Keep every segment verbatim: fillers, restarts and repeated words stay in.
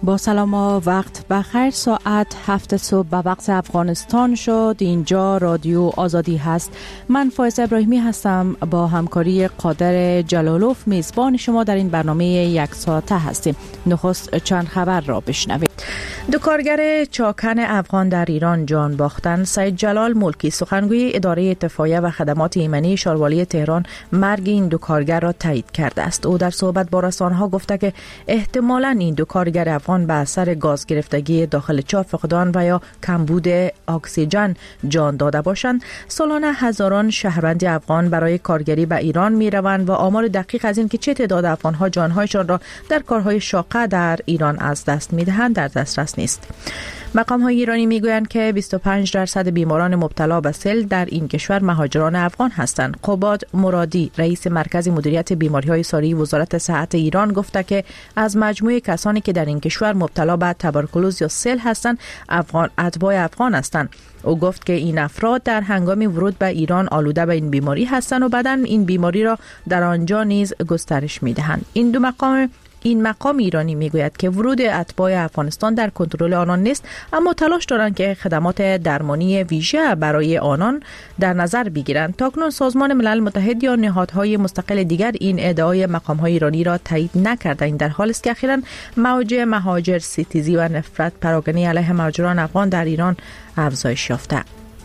با سلام و وقت بخیر. ساعت هفت صبح به وقت افغانستان شد. اینجا رادیو آزادی هست. من فایزه ابراهیمی هستم. با همکاری قادر جلالوف میزبان شما در این برنامه یک ساعته هستیم. نخست چند خبر را بشنوید. دو کارگر چاکن افغان در ایران جان باختند. سید جلال ملکی سخنگوی اداره اتفاقیه و خدمات ایمنی شاروالی تهران مرگ این دو کارگر را تایید کرده است. او در صحبت با رسانه‌ها گفته که احتمالاً این دو کارگر افغان به اثر گاز گرفتگی داخل چاه فقدان و یا کمبود اکسیژن جان داده باشند. سالانه هزاران شهروند افغان برای کارگری به ایران می روند و آمار دقیق از این که چه تعداد افغان‌ها جان‌هایشان را در کارهای شاقه در ایران از دست می‌دهند در دسترس نیست. مقام‌های ایرانی میگویند که بیست و پنج درصد بیماران مبتلا به سل در این کشور مهاجران افغان هستند. قباد مرادی رئیس مرکز مدیریت بیماری‌های ساری وزارت صحت ایران گفته که از مجموع کسانی که در این کشور مبتلا به تبرکلوز یا سل هستند، افغان اتباع افغان هستند. او گفت که این افراد در هنگام ورود به ایران آلوده به این بیماری هستند و بعداً این بیماری را در آنجا نیز گسترش می‌دهند. این دو مقام این مقام ایرانی میگوید که ورود اتباع افغانستان در کنترل آنان نیست، اما تلاش دارند که خدمات درمانی ویژه برای آنان در نظر بگیرند. تاکنون سازمان ملل متحد یا نهادهای مستقل دیگر این ادعای مقام‌های ایرانی را تایید نکرده. این در حالی است که اخیراً موج مهاجر ستیزی و نفرت پراکنی علیه مهاجران افغان در ایران افزایش یافته.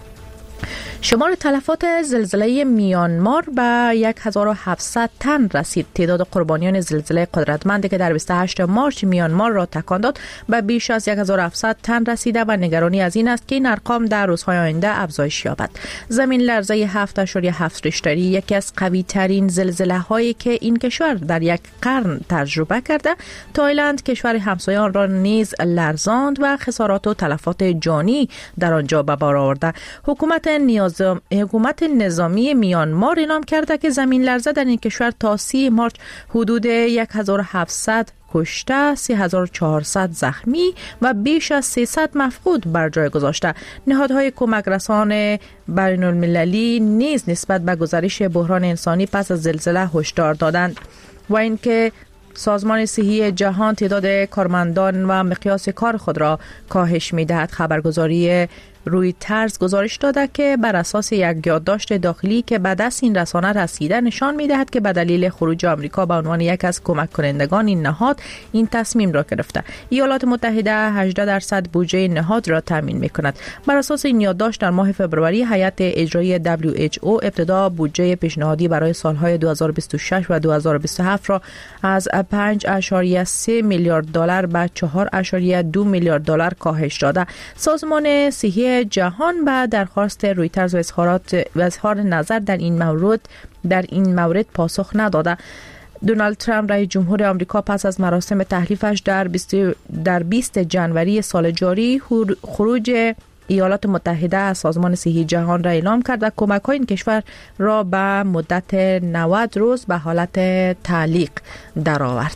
شمار تلفات زلزله میانمار به هزار و هفتصد تن رسید. تعداد قربانیان زلزله قدرتمندی که در بیست و هشتم مارس میانمار را تکان داد به بیش از هزار و هفتصد تن رسیده و نگرانی از این است که این ارقام در روزهای آینده افزایش یابد. زمین لرزه هفت اشاریه هفت ریشتری یکی از قوی ترین زلزله هایی که این کشور در یک قرن تجربه کرده، تایلند کشور همسایان را نیز لرزاند و خسارات و تلفات جانی در آنجا به بار آورده. حکومت نیاز حکومت نظامی میانمار اعلام کرده که زمین لرزه در این کشور تا سی مارس حدود هزار و هفتصد کشته، سه هزار و چهارصد زخمی و بیش از سیصد مفقود بر جای گذاشته. نهادهای کمک رسان بین المللی نیز نسبت به گزارش بحران انسانی پس از زلزله هشدار دادند و اینکه سازمان صحی جهان تعداد کارمندان و مقیاس کار خود را کاهش می‌دهد. خبرگزاری رویترز گزارش داده که بر اساس یک یادداشت داخلی که به دست این رسانه رسیده نشان می‌دهد که به دلیل خروج آمریکا به عنوان یک از کمک کنندگان این نهاد این تصمیم را گرفته. ایالات متحده هجده درصد بودجه نهاد را تامین می‌کند. بر اساس این یادداشت در ماه فوریه هیئت اجرایی دبلیو اچ او ابتدا بودجه پیشنهادی برای سالهای دو هزار و بیست و شش و دو هزار و بیست و هفت را از پنج اشاریه سه میلیارد دلار به چهار اشاریه دو میلیارد دلار کاهش داده. سازمان صحی جهان به درخواست رویترز و اظهارات و اظهار نظر در این مورد در این مورد پاسخ نداده. دونالد ترامپ رئیس جمهور آمریکا پس از مراسم تحلیفش در بیست در بیست ژانویه سال جاری خروج ایالات متحده از سازمان صحی جهان را اعلام کرد و کمک‌های این کشور را به مدت نود روز به حالت تعلیق درآورد.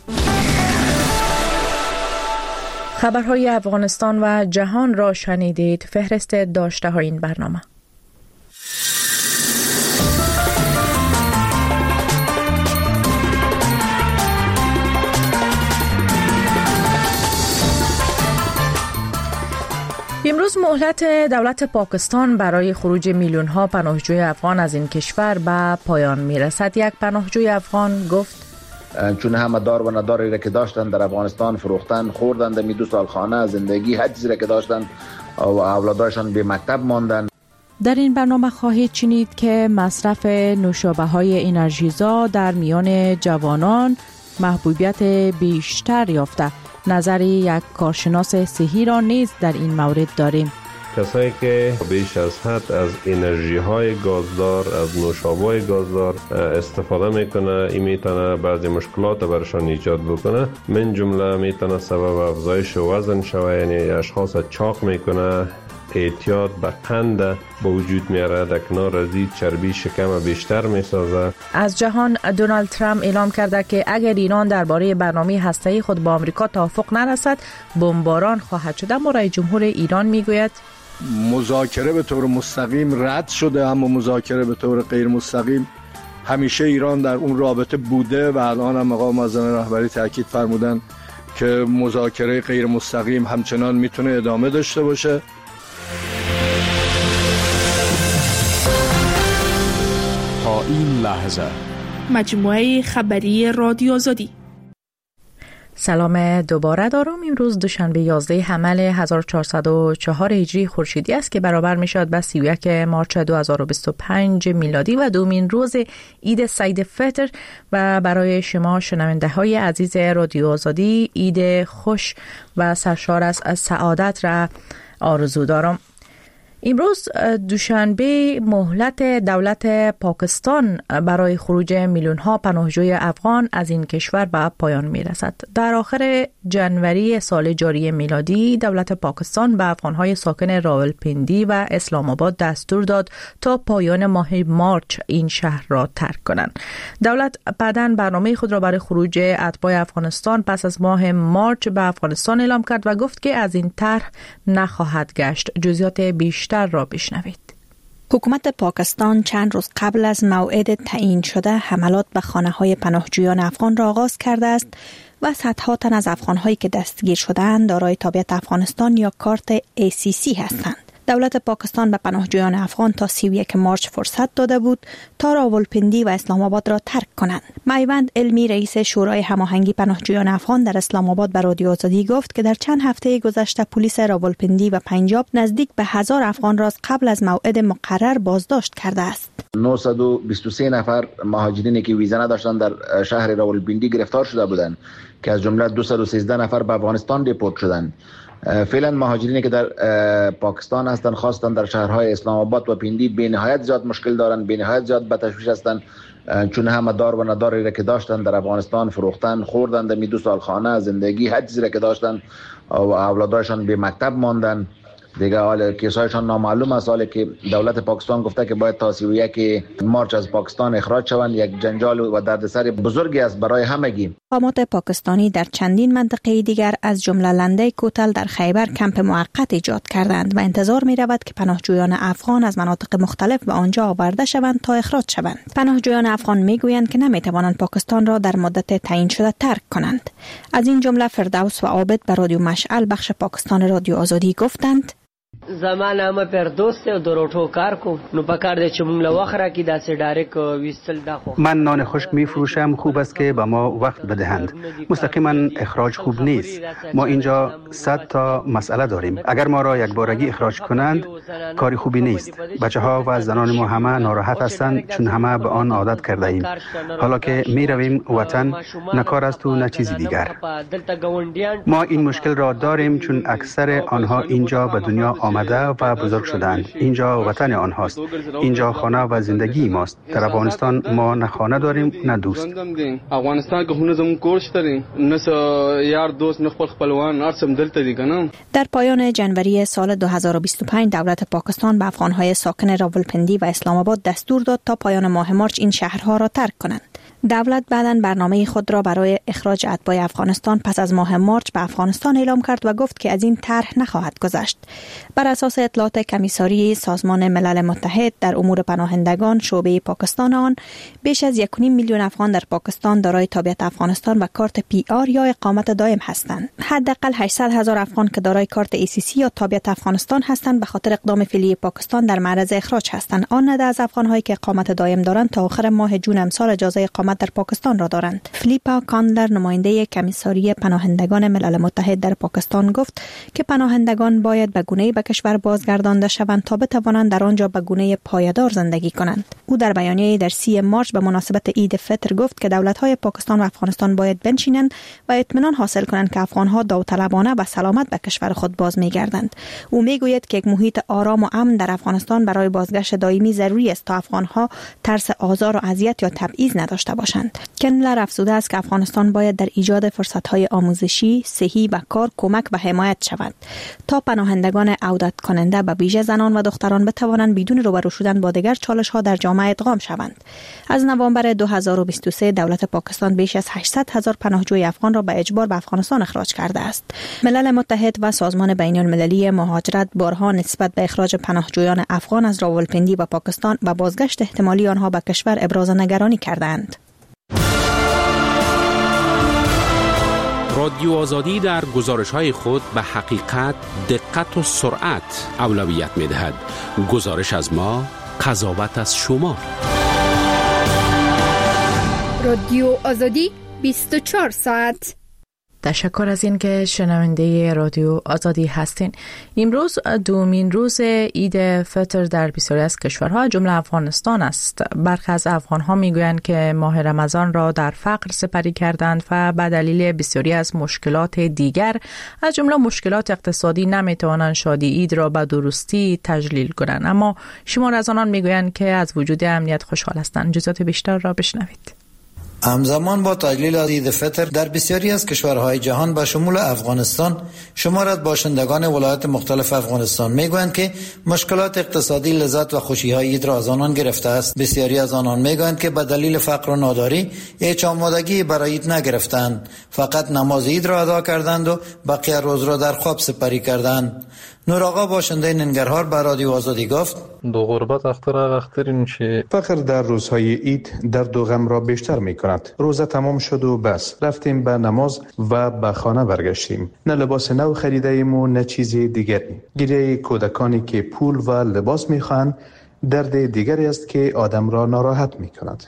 خبرهای افغانستان و جهان را شنیدید. فهرست داشته های این برنامه. امروز مهلت دولت پاکستان برای خروج میلیون ها پناهجوی افغان از این کشور به پایان میرسد. یک پناهجوی افغان گفت چون همه دار و نداری را که داشتن در افغانستان فروختن، خوردن، در می دو سال خانه زندگی هر چیزی را که داشتن و اولاداشان به مکتب ماندن. در این برنامه خواهید شنید که مصرف نوشابه های انرژیزا در میان جوانان محبوبیت بیشتر یافته. نظر یک کارشناس صحی را نیز در این مورد داریم. کسایی که بیش از حد از انرژی های گازدار، از نوشابه گازدار استفاده میکنه، این میتونه بعضی مشکلات برشان ایجاد بکنه. من جمله میتونه سبب افزایش وزن شوه، یعنی اشخاص چاق میکنه، اعتیاد به قند به وجود میاره، در کنار از این چربی شکم بیشتر میسازه. از جهان دونالد ترامپ اعلام کرده که اگر ایران درباره برنامه هسته‌ای خود با آمریکا توافق نرسد بمباران خواهد شد. اما رئیس جمهور ایران میگوید مذاکره به طور مستقیم رد شده، اما مذاکره به طور غیر مستقیم همیشه ایران در اون رابطه بوده و الان هم مقام معظم رهبری تاکید فرمودن که مذاکره غیر مستقیم همچنان میتونه ادامه داشته باشه. تا این لحظه مجموعه خبری رادیو آزادی. سلام دوباره دارم. امروز دوشنبه یازده حمل هزار و چهارصد و چهار هجری خورشیدی است که برابر می شود به سی و یک مارچ دو هزار و بیست و پنج میلادی و دومین روز عید سعید فطر و برای شما شنونده های عزیز رادیو آزادی عید خوش و سرشار از سعادت را آرزو دارم. امروز دوشنبه مهلت دولت پاکستان برای خروج میلیون ها پناهجوی افغان از این کشور به پایان می رسد. در آخر جنوری سال جاری میلادی دولت پاکستان به افغان های ساکن راولپندی و اسلام آباد دستور داد تا پایان ماه مارچ این شهر را ترک کنند. دولت بعداً برنامه خود را برای خروج اتباع افغانستان پس از ماه مارچ به افغانستان اعلام کرد و گفت که از این طرح نخواهد گشت. جزئیات بیشتر را بشنوید. حکومت پاکستان چند روز قبل از موعد تعیین شده حملات به خانه‌های پناهجویان افغان را آغاز کرده است و صدها تن از افغان‌هایی که دستگیر شده‌اند دارای تابعیت افغانستان یا کارت ای سی سی هستند. دولت پاکستان به پناهجویان افغان تا سی و یک مارچ فرصت داده بود تا راولپندی و اسلام آباد را ترک کنند. میوند علمی رئیس شورای هماهنگی پناهجویان افغان در اسلام آباد به رادیو آزادی گفت که در چند هفته گذشته پلیس راولپندی و پنجاب نزدیک به هزار افغان را قبل از موعد مقرر بازداشت کرده است. نهصد و بیست و سه نفر مهاجرینی که ویزا نداشتند در شهر راولپندی گرفتار شده بودند که از جمله دویست و سیزده نفر به افغانستان دیپورت شدند. فعلا مهاجرینی که در پاکستان هستند خاصتا در شهرهای اسلام آباد و پندی به نهایت زیاد مشکل دارند، به نهایت زیاد به تشویش هستند، چون همه دار و نداری را که داشتند در افغانستان فروختن، خوردند، می دو سال خانه، زندگی، هر چیزی را که داشتند و اولادایشان به مکتب ماندن. دیگه حال کیسایشان نامعلوم است. حالی که دولت پاکستان گفته که باید تا سی و یک مارچ از پاکستان اخراج شوند. یک جنجال و دردسر بزرگی است برای همگی. مقامات پاکستانی در چندین منطقه دیگر از جمله لنده کوتل در خیبر کمپ موقت ایجاد کردند و انتظار می رود که پناهجویان افغان از مناطق مختلف به آنجا آورده شوند تا اخراج شوند. پناهجویان افغان می گویند که نمی توانند پاکستان را در مدت تعیین شده ترک کنند. از این جمله فردوس و عابد به رادیو مشعل بخش پاکستان رادیو آزادی گفتند: زمان همه پر دوست و دروټو کار کو نو پکار دې چې موږ له وخره کې داسې ډایرک ویستل دا خو من نان خشک میفروشم. خوب است که به ما وقت بدهند. مستقیما اخراج خوب نیست. ما اینجا صد تا مسئله داریم. اگر ما را یک بارگی اخراج کنند کاری خوبی نیست. بچه ها و زنان ما همه ناراحت هستند چون همه به آن عادت کرده ایم. حالا که می رویم وطن نه کار است و نه چیزی دیگر. ما این مشکل را داریم چون اکثر آنها اینجا به دنیا آمده و بزرگ شدند. اینجا وطن آنهاست. اینجا خانه و زندگی ماست. در افغانستان ما نه خانه داریم نه دوست. افغانستان که خونه زمون کورش داریم. نه یار دوست نه خپل خپلوان ارسم دلته دي کنه. در پایان جنوری سال دو هزار و بیست و پنج دولت پاکستان به افغان‌های ساکن راولپندی و اسلام آباد دستور داد تا پایان ماه مارچ این شهرها را ترک کنند. دولت بعداً برنامه خود را برای اخراج اتباع افغانستان پس از ماه مارچ به افغانستان اعلام کرد و گفت که از این طرح نخواهد گذشت. بر اساس اطلاعات کمیساری سازمان ملل متحد در امور پناهندگان شعبه پاکستان آن، بیش از یک و نیم میلیون افغان در پاکستان دارای تابعیت افغانستان و کارت پی آر یا اقامت دائم هستند. حداقل هشتصد هزار افغان که دارای کارت ای سی سی یا تابعیت افغانستان هستند به خاطر اقدام فعلی پاکستان در معرض اخراج هستند. آن نده از افغان‌هایی که اقامت دائم دارند تا آخر ماه جون امسال اجازه اقامت در پاکستان را دارند. فلیپا کاندلر نماینده کمیساری پناهندگان ملل متحد در پاکستان گفت که پناهندگان باید به گونه‌ای به کشور بازگردانده شوند تا بتوانند در آنجا به گونه پایدار زندگی کنند. او در بیانیه در سی مارچ به مناسبت عید فطر گفت که دولت‌های پاکستان و افغانستان باید بنشینند و اطمینان حاصل کنند که افغان‌ها داوطلبانه و سلامت به کشور خود باز می‌گردند. او می‌گوید که یک محیط آرام و امن در افغانستان برای بازگشت دائمی ضروری است تا افغان‌ها ترس آزار و اذیت یا تبعیض نداشته باشند. کندلر افزوده است که افغانستان باید در ایجاد فرصت‌های آموزشی، صحی و کار کمک و حمایت شود تا پناهندگان عودت کننده به ویژه زنان و دختران بتوانند بدون روبرو شدن با دیگر چالش‌ها در جامعه ادغام شوند. از نوامبر دو هزار و بیست و سه دولت پاکستان بیش از هشتصد هزار پناهجوی افغان را به اجبار به افغانستان اخراج کرده است. ملل متحد و سازمان بین‌المللی مهاجرت بارها نسبت به اخراج پناهجویان افغان از راولپندی و پاکستان و بازگشت احتمالی آنها به کشور ابراز نگرانی کردند. رادیو آزادی در گزارش‌های خود به حقیقت، دقت و سرعت اولویت می‌دهد. گزارش از ما، قضاوت از شما. رادیو آزادی بیست و چهار ساعت. تشکر از این که شنونده رادیو آزادی هستین. امروز دومین روز عید فطر در بسیاری از کشورها جمله افغانستان است. برخی از افغان‌ها میگویند که ماه رمضان را در فقر سپری کردند و به دلیل بسیاری از مشکلات دیگر از جمله مشکلات اقتصادی نمیتوانند شادی عید را به درستی تجلیل کنند. اما شمار از آنان میگویند که از وجود امنیت خوشحال هستند. جزئیات بیشتر را بشنوید. همزمان با تجلیل عید فطر در بسیاری از کشورهای جهان به شمول افغانستان، شمار از باشندگان ولایات مختلف افغانستان میگویند که مشکلات اقتصادی لذت و خوشی‌های عید را از آنان گرفته است. بسیاری از آنان میگویند که به دلیل فقر و ناداری هیچ آمادگی برای عید نگرفتند، فقط نماز عید را ادا کردند و بقیه روز را در خواب سپری کردند. نور آقا باشنده ننگرهار به رادیو آزادی گفت: دو غربت اختر اختر میشه. فقر در روزهای عید در دو غم را بیشتر می کند. روزه تمام شد و بس رفتیم به نماز و به خانه برگشتیم. نه لباس نو خریده ایم و نه چیز دیگری. گریه کودکانی که پول و لباس میخوان درد دیگری است که آدم را ناراحت می کند.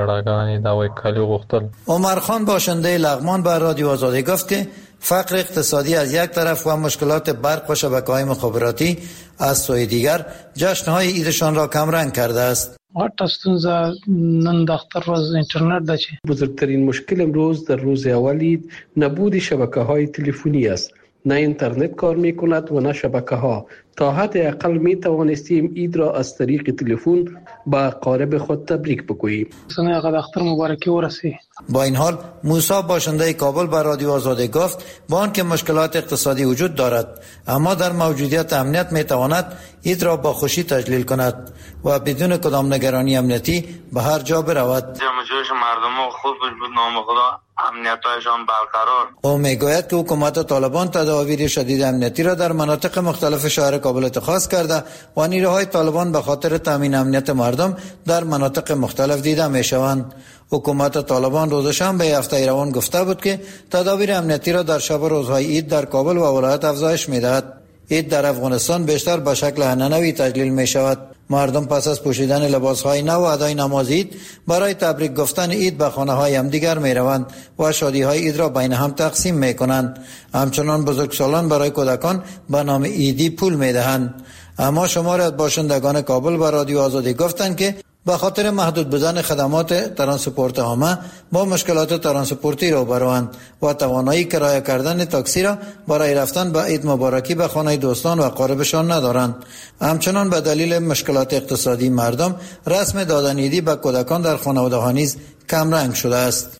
عمر خان باشنده لغمان به رادیو آزادی گفت که فقر اقتصادی از یک طرف و مشکلات برق و شبکه‌های مخابراتی از سوی دیگر جشن‌های عیدشان را کمرنگ کرده است. واټستونزه نن د اختر روز اینترنت ده چې بزرگترین مشکل امروز در روز اول عید نبود شبکه‌های تلفنی است. نه اینترنت کار می کند و نه شبکه ها. تا حد اقل می توانستیم عید را از طریق تلفن با قارب خود تبریک بگوییم. سنه قد اختر مبارکی ورسی. با این حال موسی باشنده کابل به رادیو آزادی گفت با آنکه مشکلات اقتصادی وجود دارد اما در موجودیت امنیت می تواند عید را با خوشی تجلیل کند و بدون کدام نگرانی امنیتی به هر جا برود. جمع جوش مردم خود بود نام خدا امنیتایشان برقرار. او میگوید که حکومت طالبان تدابیر شدید امنیتی را در مناطق مختلف شهر کابل اتخاذ کرده و نیروهای طالبان به خاطر تامین امنیت مردم در مناطق مختلف دیده میشوند. حکومت طالبان روز شنبه هفته روان گفته بود که تدابیر امنیتی را در شب روزهای عید در کابل و ولایت افزایش میدهد. عید در افغانستان بیشتر به شکل هننوی تجلیل می شود. مردم پس از پوشیدن لباسهای نو و ادای نماز عید برای تبریک گفتن عید به خانه های هم دیگر می روند و شادی های عید را بین هم تقسیم می کنند. همچنان بزرگسالان برای کودکان به نام عیدی پول می دهند. اما شماری از باشندگان کابل به رادیو آزادی گفتند که به خاطر محدود بودن خدمات ترانسپورت عامه با مشکلات ترانسپورتی روبروند و توانایی کرایه کردن تاکسی را برای رفتن به عید مبارکی به خانه دوستان و اقاربشان ندارند. همچنان به دلیل مشکلات اقتصادی مردم رسم دادن عیدی به کودکان در خانواده‌ها نیز کمرنگ شده است.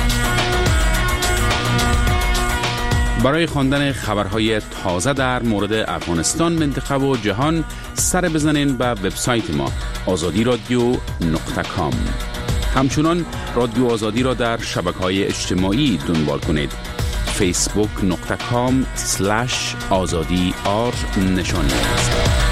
برای خواندن خبرهای تازه در مورد افغانستان، منطقه و جهان سر بزنین به وبسایت ما آزادی رادیو نقطه کام. همچنان رادیو آزادی را در شبکه‌های اجتماعی دنبال کنید. فیسبوک نقطه کام سلش آزادی آر نشانی است.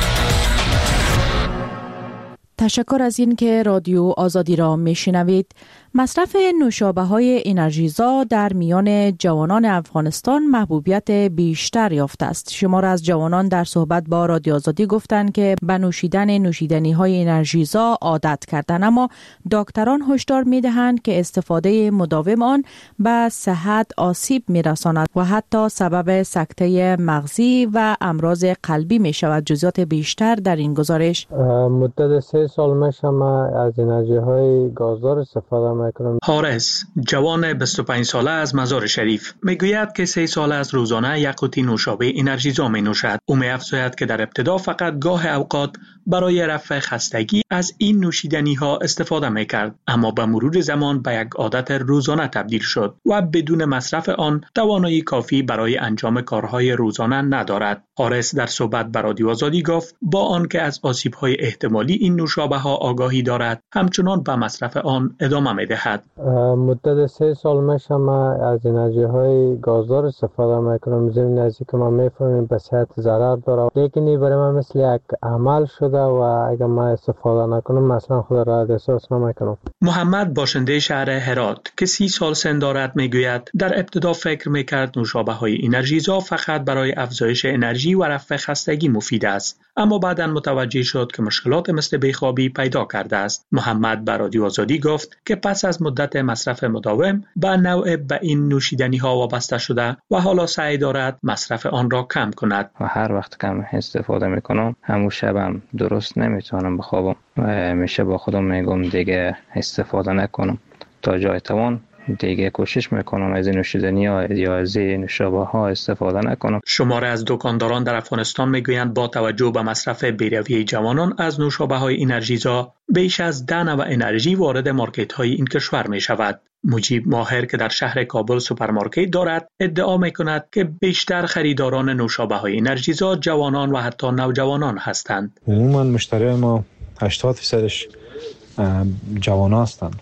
تشکر از این که رادیو آزادی را میشنوید. مصرف نوشابه‌های انرژیزا در میان جوانان افغانستان محبوبیت بیشتر یافته است. شمار از جوانان در صحبت با رادیو آزادی گفتند که به نوشیدن نوشیدنی‌های انرژیزا عادت کردند، اما دکتران هشدار می‌دهند که استفاده مداوم آن به صحت آسیب می‌رساند و حتی سبب سکته مغزی و امراض قلبی می‌شود. جزئیات بیشتر در این گزارش. مدت سه سال میشه ما از انرژی‌های گازدار استفاده حارس، جوان بیست و پنج ساله از مزار شریف، میگوید که سه سال از روزانه یک قوطی نوشابه انرژیزا می نوشد. او می افزاید که در ابتدا فقط گاه اوقات برای رفع خستگی از این نوشیدنی ها استفاده می کرد، اما به مرور زمان به یک عادت روزانه تبدیل شد و بدون مصرف آن توانایی کافی برای انجام کارهای روزانه ندارد. حارس در صحبت با رادیو آزادی گفت با آنکه از آسیب‌های احتمالی این نوشابه نوشابه ها آگاهی دارد، همچنان به مصرف آن ادامه می دهد. مدت سه سال میشه ما از انرژی های گازدار استفاده میکنم. ضمن از اینکه ما میفهمیم به صحت ضرر داره، لیکن این برای من مثل یک عمل شده و اگر ما استفاده نکنم مثلا خود را احساس نمیکنم. محمد باشنده شهر هرات که سی سال سن دارد میگوید در ابتدا فکر میکرد نوشابه های انرژیزا فقط برای افزایش انرژی و رفع خستگی مفید است، اما بعداً متوجه شد که مشکلات مثل بیخوابی پیدا کرده است. محمد به رادیو آزادی گفت که پس از مدت مصرف مداوم به نوع به این نوشیدنی ها وابسته شده و حالا سعی دارد مصرف آن را کم کند. و هر وقت کم استفاده میکنم همون شبم درست نمیتونم بخوابم و میشه با خودم میگم دیگه استفاده نکنم تا جای توان دیگه کوشش میکنم از این نوشیدنی ها یا از این نوشابه ها استفاده نکنم. شماره از دکانداران در افغانستان میگویند با توجه به مصرف بی‌رویه جوانان از نوشابه های انرژیزا بیش از ده نوع انرژی وارد مارکت های این کشور می شود. مجیب ماهر که در شهر کابل سوپرمارکت دارد ادعا می کند که بیشتر خریداران نوشابه های انرژیزا جوانان و حتی نوجوانان هستند. عموما مشتری ما هشتاد درصدش جوانان هستند.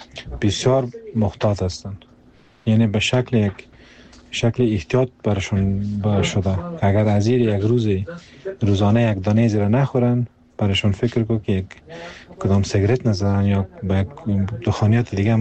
بسیار محتاط هستند، یعنی به شکل یک شکل احتیاط برشون شده. اگر از زیر یک روزی روزانه یک دانه زیر نخورن برشون فکر کو که یک کدام سیگرت نزدن یا به یک دخانیات دیگه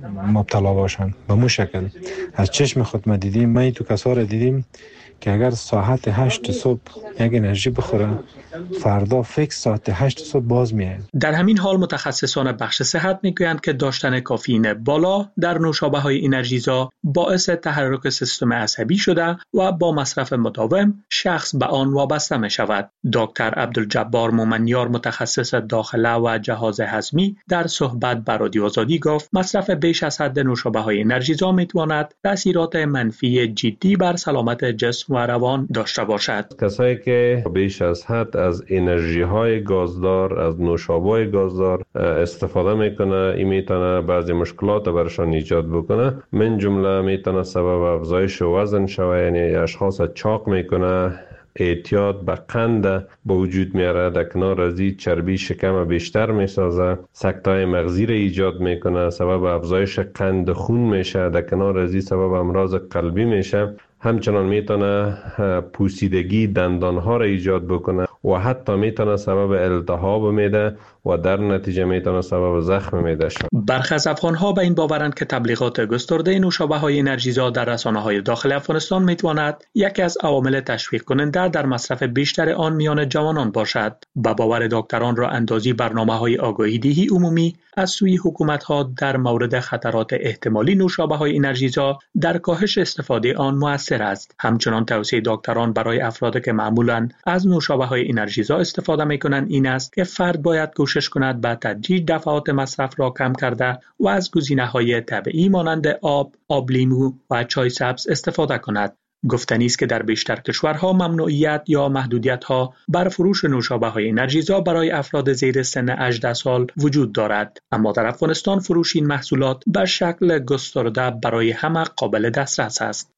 مبتلا باشن. به مو شکل از چشم خود ما دیدیم، ما تو کسا را دیدیم که اگر ساعت هشت صبح یک انرژی بخوره فردا فکس ساعت هشت صبح باز میاد. در همین حال متخصصان بخش صحت میگویند که داشتن کافئین بالا در نوشابه های انرژیزا باعث تحرک سیستم عصبی شده و با مصرف مداوم شخص به آن وابسته می شود. دکتر عبدالجبار مومنیار متخصص داخله و جهاز هضمی در صحبت با رادیو آزادی گفت مصرف بیش از حد نوشابه های انرژیزا میتواند تاثیرات منفی جدی بر سلامت جسم و روان داشته باشد. کسایی که بیش از حد از انرژی های گازدار، از نوشابه های گازدار استفاده میکنه، این میتونه بعضی مشکلات برشان ایجاد بکنه. من جمله میتونه سبب افزایش وزن شوه، یعنی اشخاص چاق میکنه، اعتیاد به قند به وجود میاره، در کنار از این چربی شکم بیشتر میسازه، سکته‌های مغزی را ایجاد میکنه، سبب افزایش قند خون میشه، در کنار از این سبب امراض قلبی میشه. همچنان میتونه پوسیدگی دندانها را ایجاد بکنه و حتی میتونه سبب التهاب میده و در نتیجه میتونه سبب زخم میده شد. برخی از افغان‌ها به این باورند که تبلیغات گسترده نوشابه های انرژیزا در رسانه‌های داخل افغانستان میتواند یکی از عوامل تشویق کننده در مصرف بیشتر آن میان جوانان باشد. به باور دکتران را اندازی برنامه‌های آگاهی دهی عمومی از سوی حکومت‌ها در مورد خطرات احتمالی نوشابه های انرژیزا در کاهش استفاده آن مؤثر است. همچنان توصیه دکتران برای افرادی که معمولاً از نوشابه های انرژیزا استفاده می‌کنند این است که فرد باید کوشش کند به تدریج دفعات مصرف را کم کرده و از گزینه‌های طبیعی مانند آب، آب لیمو و چای سبز استفاده کند. گفتنی است که در بیشتر کشورها ممنوعیت یا محدودیت‌ها بر فروش نوشابه های انرژیزا برای افراد زیر سن هجده سال وجود دارد، اما در افغانستان فروش این محصولات به شکل گسترده برای همه قابل دسترس است.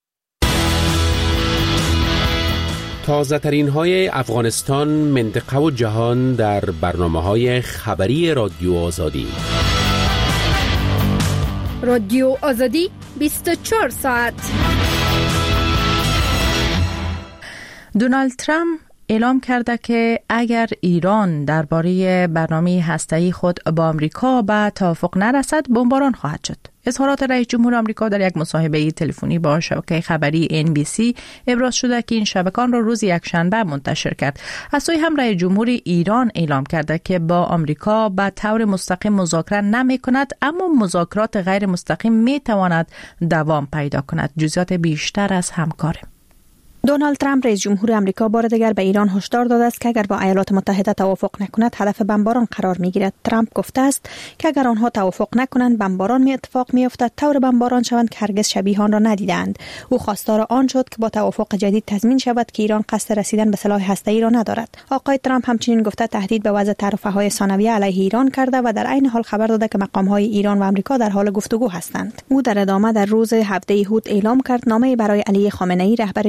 تازه ترین های افغانستان، منطقه و جهان در برنامه های خبری رادیو آزادی. رادیو آزادی بیست و چهار ساعت. دونالد ترامپ اعلام کرده که اگر ایران درباره برنامه هسته‌ای خود با آمریکا به توافق نرسد بمباران خواهد شد. اظهارات رئیس جمهور آمریکا در یک مصاحبه تلفنی با شبکه خبری ان بی سی ابراز شده که این شبکه را روز یکشنبه منتشر کرد. از سوی هم رئیس جمهور ایران اعلام کرده که با آمریکا به طور مستقیم مذاکره نمی کند، اما مذاکرات غیر مستقیم می تواند دوام پیدا کند. جزئیات بیشتر از همکار دونالد ترامپ رئیس جمهور آمریکا بار دیگر به ایران هشدار داده است که اگر با ایالات متحده توافق نکند هدف بمباران قرار میگیرد. ترامپ گفته است که اگر آنها توافق نکنند بمباران می اتفاق میافتد، طور بمباران شوند که هرگز شبیه آن را ندیدند. او خواستار آن شد که با توافق جدید تضمین شود که ایران قصد رسیدن به سلاح هسته‌ای را ندارد. آقای ترامپ همچنین گفته تهدید به وضع تعرفه‌های ثانویه علیه ایران کرده و در عین حال خبر داده که مقام‌های ایران و آمریکا در حال گفتگو هستند. او در ادامه در روز هفده اوت اعلام کرد نامه برای علی خامنه‌ای رهبر جمهوری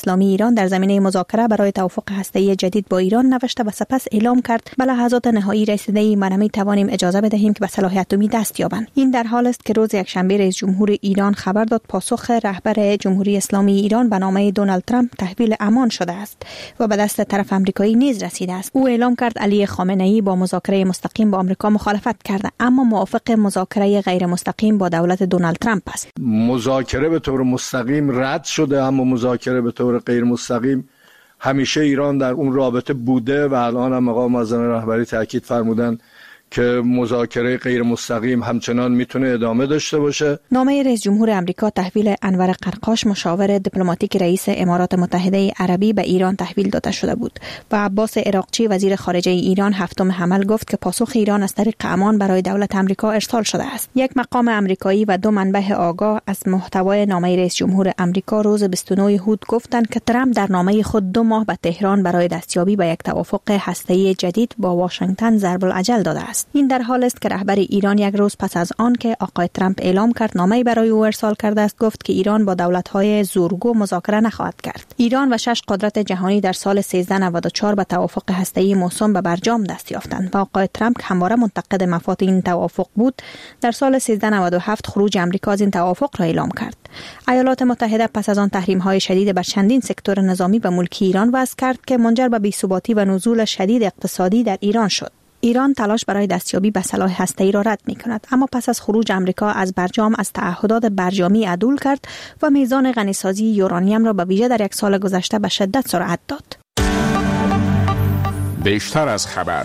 اسلامی ایران در زمینه مذاکره برای توافق هسته‌ای جدید با ایران نوشته و سپس اعلام کرد به لحظات نهایی رسیده ما نمی توانیم اجازه بدهیم که به صلاحیت اتمی دست یابند. این در حال است که روز یکشنبه رئیس جمهور ایران خبر داد پاسخ رهبر جمهوری اسلامی ایران به نامه دونالد ترامپ تحویل امان شده است و به دست طرف آمریکایی نیز رسیده است. او اعلام کرد علی خامنه ای با مذاکره مستقیم با آمریکا مخالفت کرده، اما موافق مذاکره غیر مستقیم با دولت دونالد ترامپ است. مذاکره به طور مستقیم رد شده، اما مذاکره به طور غیر مستقیم همیشه ایران در اون رابطه بوده و الان هم آقا معظم رهبری تاکید فرمودن که مذاکره غیر مستقیم همچنان میتونه ادامه داشته باشه. نامه رئیس جمهور آمریکا تحویل انور قرقاش مشاور دیپلماتیک رئیس امارات متحده عربی به ایران تحویل داده شده بود و عباس عراقچی وزیر خارجه ایران هفتم حمل گفت که پاسخ ایران از طریق امان برای دولت آمریکا ارسال شده است. یک مقام آمریکایی و دو منبع آگاه از محتوای نامه رئیس جمهور آمریکا روز بیست و نه هود گفتند که ترامپ در نامه خود دو ماه به تهران برای دستیابی به یک توافق هسته‌ای جدید با واشنگتن ضرب الاجل داده است. این در حال است که رهبر ایران یک روز پس از آن که آقای ترامپ اعلام کرد نامه‌ای برای او ارسال کرده است گفت که ایران با دولت‌های زورگو مذاکره نخواهد کرد. ایران و شش قدرت جهانی در سال سیزده نود و چهار به توافق هسته‌ای موسوم به برجام دست یافتند و آقای ترامپ همواره منتقد مفاد این توافق بود. در سال سیزده نود و هفت خروج آمریکا از این توافق را اعلام کرد. ایالات متحده پس از آن تحریم‌های شدید بر چندین سکتور نظامی و ملکی ایران وضع کرد که منجر به بی‌ثباتی و نزول شدید اقتصادی در ایران شد. ایران تلاش برای دستیابی به سلاح هسته‌ای را رد می‌کند، اما پس از خروج آمریکا از برجام از تعهدات برجامی عدول کرد و میزان غنیسازی یورانیم را به ویژه در یک سال گذشته به شدت سرعت داد. بیشتر از خبر.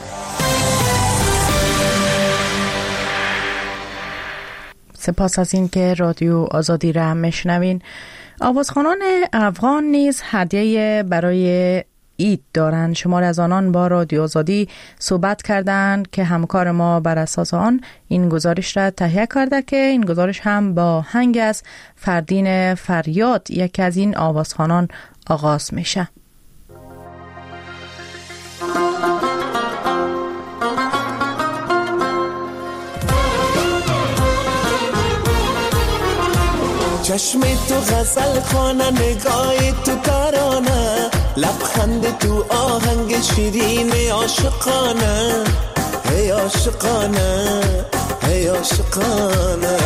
سپاس از این که رادیو آزادی را میشنوین. آوازخوانان افغان نیز هدیه برای اید دارند. شمار از آنان با رادیو آزادی صحبت کردند که همکار ما بر اساس آن این گزارش را تهیه کرده که این گزارش هم با آهنگ از فردین فریاد یکی از این آوازخوانان آغاز میشه. چشم تو غزل خانه، نگاه تو ترانه، لبخند تو آهنگ شیرین عاشقانه، هی عاشقانه هی عاشقانه.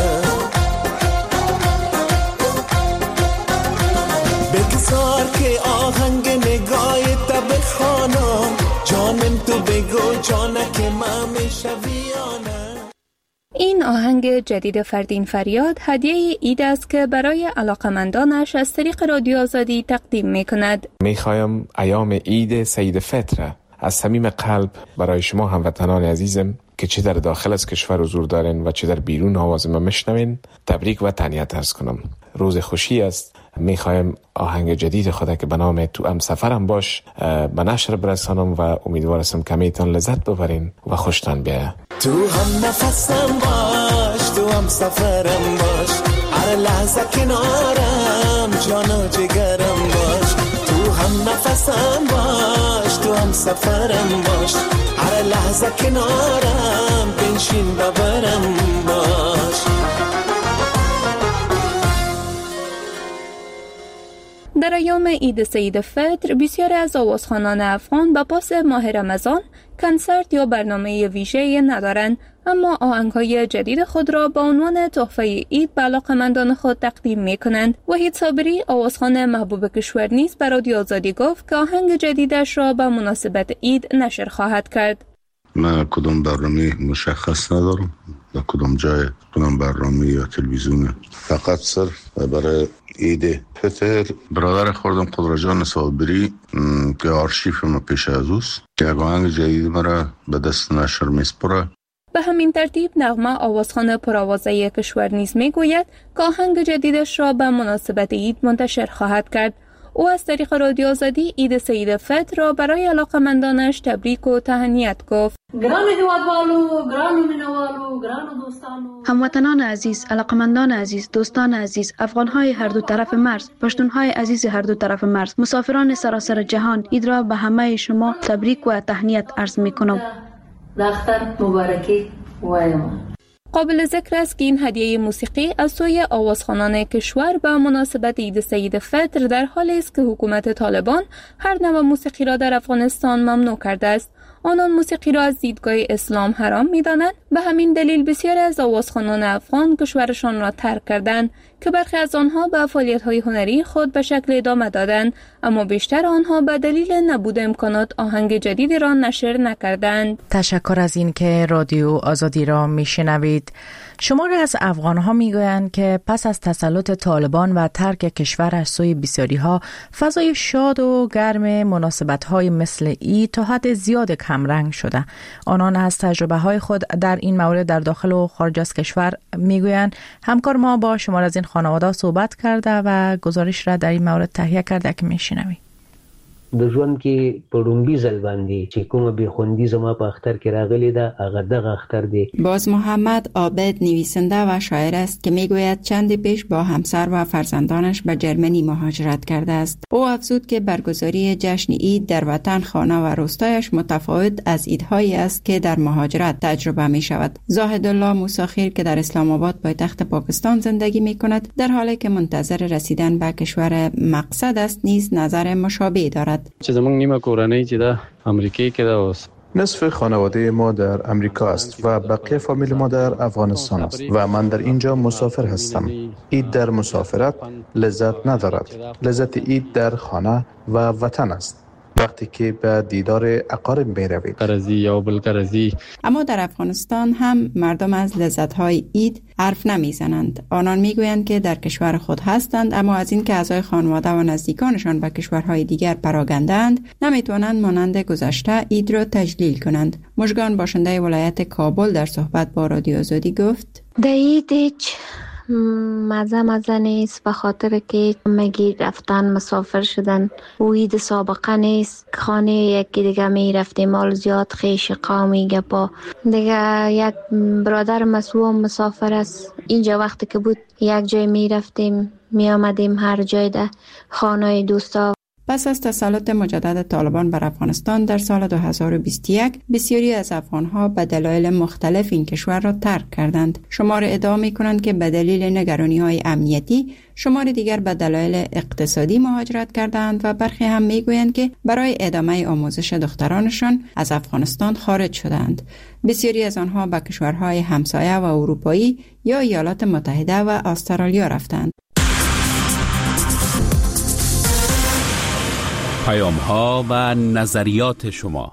بگذار که آهنگ نگاه تا بخوانم، جانم تو بگو جانه که من میشویانه. این آهنگ جدید فردین فریاد هدیه عید است که برای علاقمندانش از طریق رادیو آزادی تقدیم می کند. می خواهم ایام عید سید فطر از صمیم قلب برای شما هموطنان عزیزم که چه در داخل از کشور حضور دارین و چه در بیرون آواز ما میشنوین تبریک و تهنیت عرض کنم. روز خوشی است. می خواهم آهنگ جدید خدا که به نام تو هم سفرم باش به نشر برسانم و امیدوارم کمیتان لذت ببرین و خوشتان بیاید. تو هم نفسم باش، تو هم سفرم باش، هر لحظه کنارم جان و جگرم باش. تو هم نفسم باش، تو هم سفرم باش، هر لحظه کنارم بنشین ببرم باش. در ایام عید سید فطر بسیاری از آوازخوانان افغان به پاس ماه رمضان کنسرت یا برنامه ویژه‌ای ندارند، اما آهنگ‌های جدید خود را به عنوان تحفه عید به علاقه‌مندان خود تقدیم می‌کنند. وحید صابری آوازخوان محبوب کشور نیز به رادیو آزادی گفت که آهنگ جدیدش را به مناسبت عید نشر خواهد کرد. من کدام برنامه مشخص ندارم، در کدام جای کدام برنامه یا تلویزیون، فقط صرف برای عید فطر برادر خوردم قدرجان صابری که آرشیف ما پیش از اوست یک آهنگ جدید مرا به دست نشر میسپره. به همین ترتیب نغمه آوازخوان پرآوازه کشور نیز میگوید که آهنگ جدیدش را به مناسبت عید منتشر خواهد کرد. او از طریق رادیو آزادی عید سید فطر را برای علاقمندانش تبریک و تهنیت گفت. گران هیوادوالو، گران مینوالو، گران دوستانو، هموطنان عزیز، علاقمندان عزیز، دوستان عزیز، افغانهای هر دو طرف مرز، پشتونهای عزیز هر دو طرف مرز، مسافران سراسر جهان، عید را به همه شما تبریک و تهنیت عرض میکنم. دختر مبارکی وایم. قابل ذکر است که این هدیه موسیقی از سوی آوازخوانان کشور به مناسبت عید سعید فطر در حالی است که حکومت طالبان هر نوع موسیقی را در افغانستان ممنوع کرده است. آنان موسیقی را از دیدگاه اسلام حرام می‌دانند. به همین دلیل بسیاری از آوازخوانان افغان کشورشان را ترک کردند که برخی از آنها به فعالیت‌های هنری خود به شکل ادامه دادند، اما بیشتر آنها به دلیل نبود امکانات آهنگ جدیدی را نشر نکردند. تشکر از این که رادیو آزادی را میشنوید. شماری از افغان‌ها میگویند که پس از تسلط طالبان و ترک کشور از سوی بسیاری‌ها فضای شاد و گرم مناسبت‌های مثل عید تا حد زیاد کمرنگ شده. آنان از تجربه‌های خود در این مورد در داخل و خارج از کشور میگویند. همکار ما با شمار از این خانواده صحبت کرده و گزارش را در این مورد تهیه کرده که میشنوید. د ژوند کې په لومبي ځل باندې چې کومه بېخوندي زما په اختر کې راغلی ده هغه دغه اختر دی. باز محمد عابد نویسنده و شاعر است که میگوید چند پیش با همسر و فرزندانش به جرمنی مهاجرت کرده است. او افزود که برگزاری جشن عید در وطن، خانه و روستایش متفاوت از عیدهایی است که در مهاجرت تجربه می شود. زاهد الله موسیخیر که در اسلام آباد پایتخت پاکستان زندگی می کند در حالی که منتظر رسیدن به کشور مقصد است نیز نظر مشابه دارد. چې زمونږ نیمه کورنۍ چې ده امریکایی کې ده اوس. نصف خانواده ما در امریکا است و بقیه فامیل ما در افغانستان است و من در اینجا مسافر هستم. عید در مسافرت لذت ندارد. لذت عید در خانه و وطن است. وقتی که به دیدار اقارب می روید. قرضی یا بلقرضی. اما در افغانستان هم مردم از لذت‌های عید حرف نمیزنند. آنان میگویند که در کشور خود هستند اما از اینکه اعضای خانواده و نزدیکانشان به کشورهای دیگر پراگندند نمیتوانند مانند گذشته عید را تجلیل کنند. مژگان باشنده ولایت کابل در صحبت با رادیو آزادی گفت: در عید هیچ مزه مزه نیست به خاطر که مگی رفتن مسافر شدن و عید سابقه نیست. خانه یکی دیگه می رفتیم مال زیاد خیش قومی گپا دیگه. یک برادر مسئول مسافر است اینجا وقتی که بود یک جای می رفتیم می آمدیم هر جای ده خانه دوستا. پس از تسلط مجدد طالبان بر افغانستان در سال دو هزار و بیست و یک بسیاری از افغانها به دلایل مختلف این کشور را ترک کردند. شمار ادعا می‌کنند که به دلیل نگرانی‌های امنیتی، شمار دیگر به دلایل اقتصادی مهاجرت کردند و برخی هم می‌گویند که برای ادامه آموزش دخترانشان از افغانستان خارج شدند. بسیاری از آنها به کشورهای همسایه و اروپایی یا ایالات متحده و استرالیا رفتند. پیام ها و نظریات شما.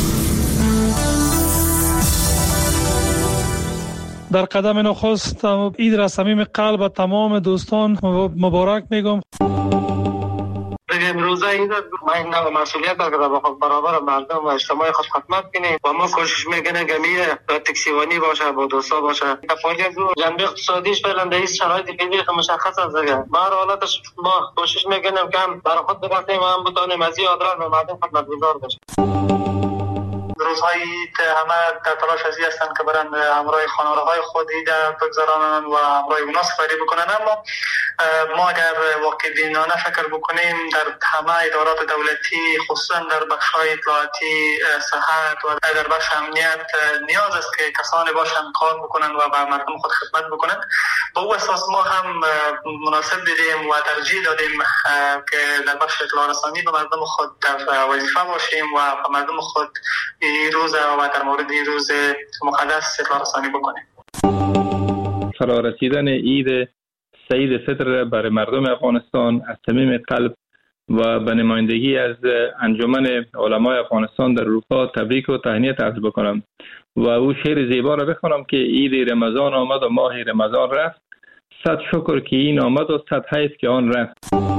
در قدم نخست عید را صمیم قلب تمام دوستان مبارک میگم. امروزه این ما این نوع مسئولیت برابر مردم و اجتماع خود خدمت کنیم و ما کوشش میکنیم که میره تکسیوانی باشه با دوستا باشه. فعالیت رو جنبه اقتصادیش فعلا در این شرایط فعلی مشخص است دیگه. ما حالاتش ما کوشش میکنیم که هم برای خود بگردیم و هم بتونیم از این ادرار به مردم خدمتگزار باشیم. روزهای عید همه در تلاش ازی هستند که برند همراه خانواده‌های خود عید بگذرانند و همراه اونا سفری بکنند. اما ما اگر واقع بینانه فکر بکنیم در همه ادارات دولتی خصوصا در بخش‌های اطلاعاتی، صحت و در بخش امنیت نیاز است که کسانی باشند کار بکنند و به مردم خود خدمت بکنند. با او اساس ما هم مناسب دیدیم و ترجیح دادیم که در بخش اطلاع رسانی به مردم خود وظیفه باشیم و به مردم خود این روز و در مورد این روز مقدس اطلاع رسانی بکنیم. فرا رسیدن عید سعید فطر برای مردم افغانستان از صمیم قلب و به نمایندگی از انجمن علمای افغانستان در اروپا تبریک و تهنیت عرض بکنم و او شعر زیبا را بخوانم که عید رمضان آمد و ماه رمضان رفت، صد شکر که این آمد و صد حیف که آن رفت.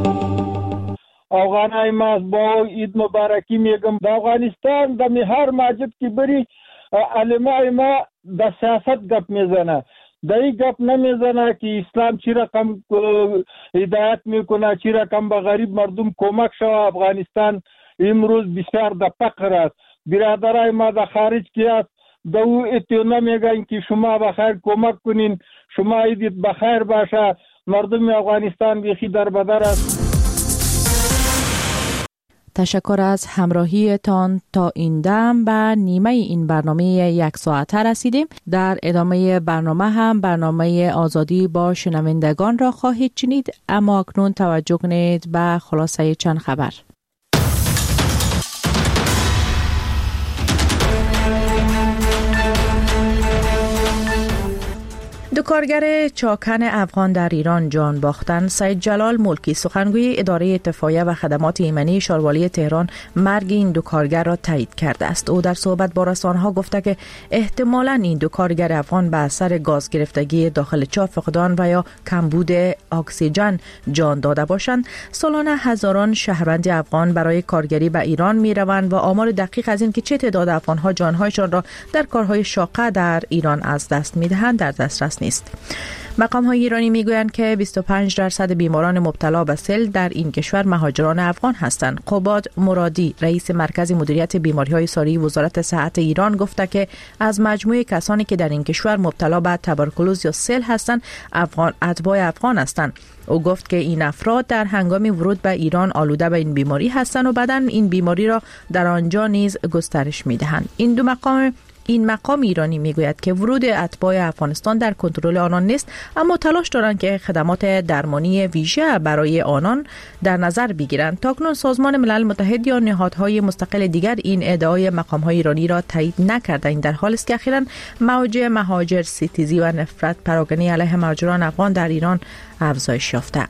افغانای ما با عید مبارکی میگم. د افغانستان د هر مسجد کې بری علمای ما د سیاست گپ میزنه، د این گپ نمیزنه که اسلام چی رقم هدایت میکنه، چی رقم به غریب مردم کمک شوه. افغانستان امروز بسیار د فقر است. برادرای ما د خارج کی است د او اتیونه میگن که شما بخیر کمک کنین، شما عیدت بخیر باشه. مردم افغانستان بیخی در بدر است. تشکر از همراهیتان. تا این دم به نیمه این برنامه یک ساعته رسیدیم. در ادامه برنامه هم برنامه آزادی با شنوندگان را خواهید شنید، اما اکنون توجه کنید به خلاصه چند خبر. دو کارگر چاکن افغان در ایران جان باختند. سید جلال ملکی سخنگوی اداره اتفاقیه و خدمات ایمنی شاروالی تهران مرگ این دو کارگر را تایید کرده است. او در صحبت با رسانه‌ها گفته که احتمالاً این دو کارگر افغان به اثر گاز گرفتگی داخل چاه فقدان و یا کمبود اکسیژن جان داده باشند. سالانه هزاران شهروند افغان برای کارگری به ایران می روند و آمار دقیق از این که چه تعداد افغان‌ها جان‌هایشان را در کارهای شاقه در ایران از دست می‌دهند در دسترس نیست. مقام‌های ایرانی میگویند که بیست و پنج درصد بیماران مبتلا به سل در این کشور مهاجران افغان هستند. قباد مرادی رئیس مرکز مدیریت بیماری‌های ساری وزارت صحت ایران گفته که از مجموع کسانی که در این کشور مبتلا به تبرکلوز یا سل هستند، افغان اتباع افغان هستند. او گفت که این افراد در هنگام ورود به ایران آلوده به این بیماری هستند و بعداً این بیماری را در آنجا نیز گسترش می‌دهند. این دو مقام این مقام ایرانی میگوید که ورود اتباع افغانستان در کنترل آنان نیست، اما تلاش دارند که خدمات درمانی ویژه برای آنان در نظر بگیرند. تاکنون سازمان ملل متحد یا نهادهای مستقل دیگر این ادعای مقام‌های ایرانی را تایید نکرده. این در حالی است که اخیراً موج مهاجر ستیزی و نفرت پراکنی علیه مهاجران افغان در ایران افزایش یافته.